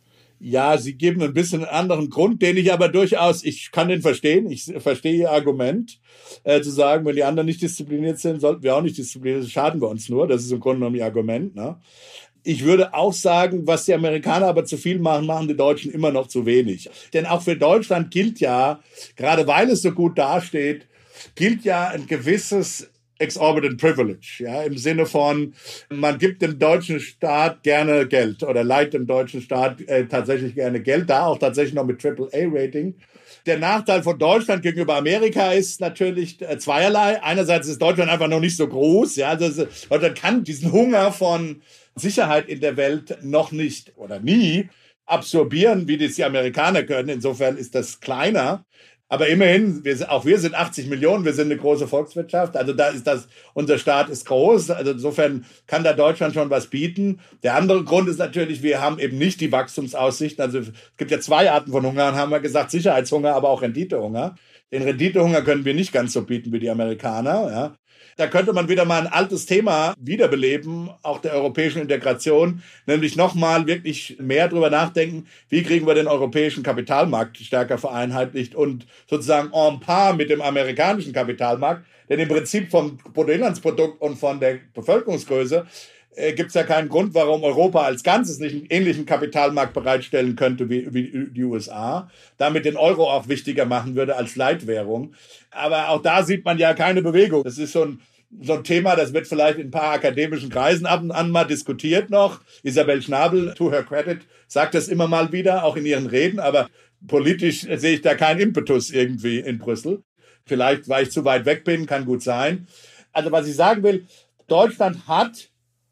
Ja, Sie geben ein bisschen einen anderen Grund, den ich aber durchaus, ich kann den verstehen, ich verstehe Ihr Argument, äh, zu sagen, wenn die anderen nicht diszipliniert sind, sollten wir auch nicht diszipliniert sein, schaden wir uns nur, das ist im Grunde genommen Ihr Argument, ne? Ich würde auch sagen, was die Amerikaner aber zu viel machen, machen die Deutschen immer noch zu wenig. Denn auch für Deutschland gilt ja, gerade weil es so gut dasteht, gilt ja ein gewisses exorbitant privilege, ja, im Sinne von, man gibt dem deutschen Staat gerne Geld oder leiht dem deutschen Staat äh, tatsächlich gerne Geld, da auch tatsächlich noch mit Triple A Rating. Der Nachteil von Deutschland gegenüber Amerika ist natürlich äh, zweierlei. Einerseits ist Deutschland einfach noch nicht so groß, ja, also Deutschland kann diesen Hunger von Sicherheit in der Welt noch nicht oder nie absorbieren, wie das die Amerikaner können. Insofern ist das kleiner. Aber immerhin, wir, auch wir sind achtzig Millionen, wir sind eine große Volkswirtschaft. Also da ist das, unser Staat ist groß. Also insofern kann da Deutschland schon was bieten. Der andere Grund ist natürlich, wir haben eben nicht die Wachstumsaussichten. Also es gibt ja zwei Arten von Hunger, haben wir gesagt, Sicherheitshunger, aber auch Renditehunger. Den Renditehunger können wir nicht ganz so bieten wie die Amerikaner, ja. Da könnte man wieder mal ein altes Thema wiederbeleben, auch der europäischen Integration, nämlich nochmal wirklich mehr drüber nachdenken, wie kriegen wir den europäischen Kapitalmarkt stärker vereinheitlicht und sozusagen en par mit dem amerikanischen Kapitalmarkt. Denn im Prinzip vom Bruttoinlandsprodukt und von der Bevölkerungsgröße äh, gibt es ja keinen Grund, warum Europa als Ganzes nicht einen ähnlichen Kapitalmarkt bereitstellen könnte wie, wie die U S A, damit den Euro auch wichtiger machen würde als Leitwährung. Aber auch da sieht man ja keine Bewegung. Das ist so ein, so ein Thema, das wird vielleicht in ein paar akademischen Kreisen ab und an mal diskutiert noch. Isabel Schnabel, to her credit, sagt das immer mal wieder, auch in ihren Reden, aber politisch sehe ich da keinen Impetus irgendwie in Brüssel. Vielleicht, weil ich zu weit weg bin, kann gut sein. Also was ich sagen will, Deutschland hat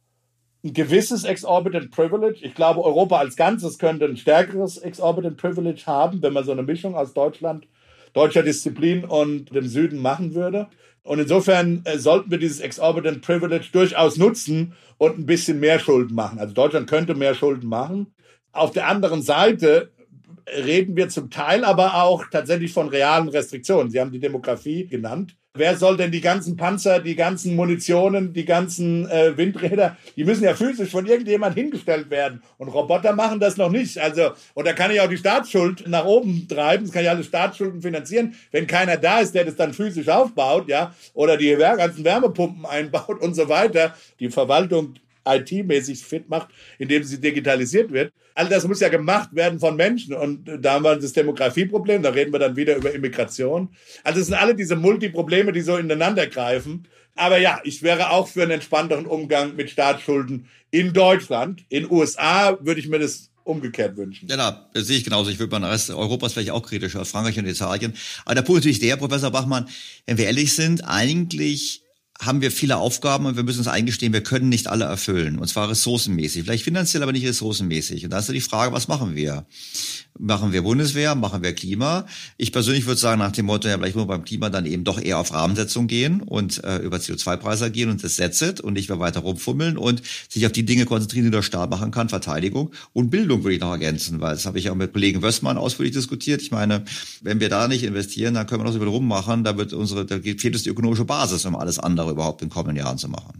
ein gewisses exorbitant privilege. Ich glaube, Europa als Ganzes könnte ein stärkeres exorbitant privilege haben, wenn man so eine Mischung aus Deutschland, deutscher Disziplin und dem Süden machen würde. Und insofern äh, sollten wir dieses exorbitant privilege durchaus nutzen und ein bisschen mehr Schulden machen. Also Deutschland könnte mehr Schulden machen. Auf der anderen Seite reden wir zum Teil aber auch tatsächlich von realen Restriktionen. Sie haben die Demografie genannt. Wer soll denn die ganzen Panzer, die ganzen Munitionen, die ganzen äh, Windräder, die müssen ja physisch von irgendjemand hingestellt werden. Und Roboter machen das noch nicht. Also, und da kann ich auch die Staatsschuld nach oben treiben. Das kann ich alle Staatsschulden finanzieren. Wenn keiner da ist, der das dann physisch aufbaut, ja, oder die ganzen Wärmepumpen einbaut und so weiter, die Verwaltung I T-mäßig fit macht, indem sie digitalisiert wird. All das muss ja gemacht werden von Menschen. Und da haben wir das Demografieproblem, da reden wir dann wieder über Immigration. Also es sind alle diese Multiprobleme, die so ineinander greifen. Aber ja, ich wäre auch für einen entspannteren Umgang mit Staatsschulden in Deutschland. In U S A würde ich mir das umgekehrt wünschen. Ja, da das sehe ich genauso. Ich würde beim Rest Europas vielleicht auch kritischer als Frankreich und Italien. Aber der Punkt ist natürlich der, Professor Bachmann, wenn wir ehrlich sind, eigentlich haben wir viele Aufgaben und wir müssen uns eingestehen, wir können nicht alle erfüllen. Und zwar ressourcenmäßig. Vielleicht finanziell, aber nicht ressourcenmäßig. Und da ist ja die Frage, was machen wir? Machen wir Bundeswehr? Machen wir Klima? Ich persönlich würde sagen, nach dem Motto, ja, vielleicht muss man beim Klima dann eben doch eher auf Rahmensetzung gehen und äh, über C O zwei Preise gehen und das setzt und nicht mehr weiter rumfummeln und sich auf die Dinge konzentrieren, die der Staat machen kann. Verteidigung und Bildung würde ich noch ergänzen, weil das habe ich auch mit Kollegen Wössmann ausführlich diskutiert. Ich meine, wenn wir da nicht investieren, dann können wir noch so viel rummachen. Da wird unsere, da fehlt es die ökonomische Basis, um alles andere überhaupt in den kommenden Jahren zu machen.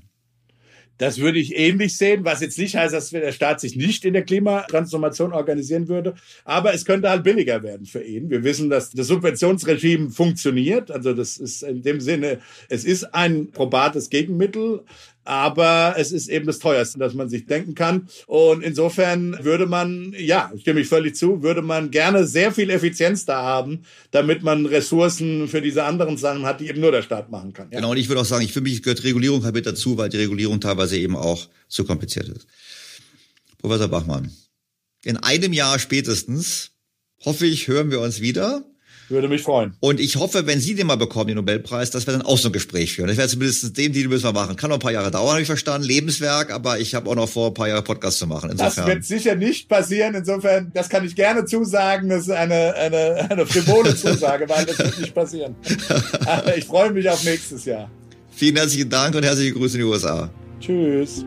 Das würde ich ähnlich sehen, was jetzt nicht heißt, dass der Staat sich nicht in der Klimatransformation organisieren würde. Aber es könnte halt billiger werden für ihn. Wir wissen, dass das Subventionsregime funktioniert. Also das ist in dem Sinne, es ist ein probates Gegenmittel. Aber es ist eben das Teuerste, das man sich denken kann. Und insofern würde man, ja, stimme ich völlig zu, würde man gerne sehr viel Effizienz da haben, damit man Ressourcen für diese anderen Sachen hat, die eben nur der Staat machen kann. Ja. Genau, und ich würde auch sagen, ich für mich gehört Regulierung halt mit dazu, weil die Regulierung teilweise eben auch zu kompliziert ist. Professor Bachmann, in einem Jahr spätestens, hoffe ich, hören wir uns wieder. Würde mich freuen. Und ich hoffe, wenn Sie den mal bekommen, den Nobelpreis, dass wir dann auch so ein Gespräch führen. Das wäre zumindest den Deal müssen wir machen. Kann noch ein paar Jahre dauern, habe ich verstanden. Lebenswerk, aber ich habe auch noch vor, ein paar Jahre Podcast zu machen. Insofern. Das wird sicher nicht passieren. Insofern, das kann ich gerne zusagen. Das ist eine, eine, eine frivole Zusage, weil das wird nicht passieren. Aber ich freue mich auf nächstes Jahr. Vielen herzlichen Dank und herzliche Grüße in die U S A. Tschüss.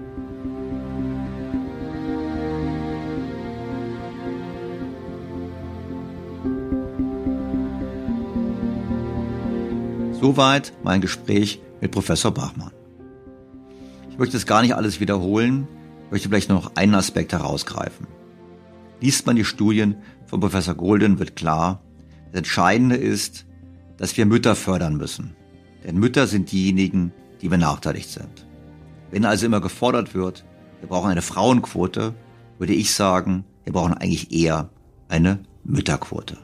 Soweit mein Gespräch mit Professor Bachmann. Ich möchte es gar nicht alles wiederholen, möchte vielleicht nur noch einen Aspekt herausgreifen. Liest man die Studien von Professor Goldin, wird klar, das Entscheidende ist, dass wir Mütter fördern müssen. Denn Mütter sind diejenigen, die benachteiligt sind. Wenn also immer gefordert wird, wir brauchen eine Frauenquote, würde ich sagen, wir brauchen eigentlich eher eine Mütterquote.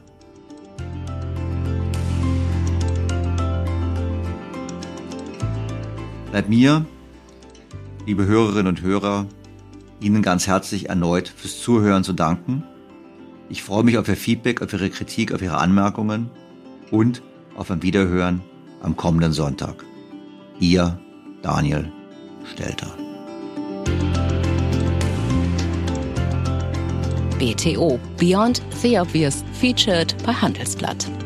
Bleibt mir, liebe Hörerinnen und Hörer, Ihnen ganz herzlich erneut fürs Zuhören zu danken. Ich freue mich auf Ihr Feedback, auf Ihre Kritik, auf Ihre Anmerkungen und auf ein Wiederhören am kommenden Sonntag. Ihr Daniel Stelter. B T O Beyond the Obvious featured bei Handelsblatt.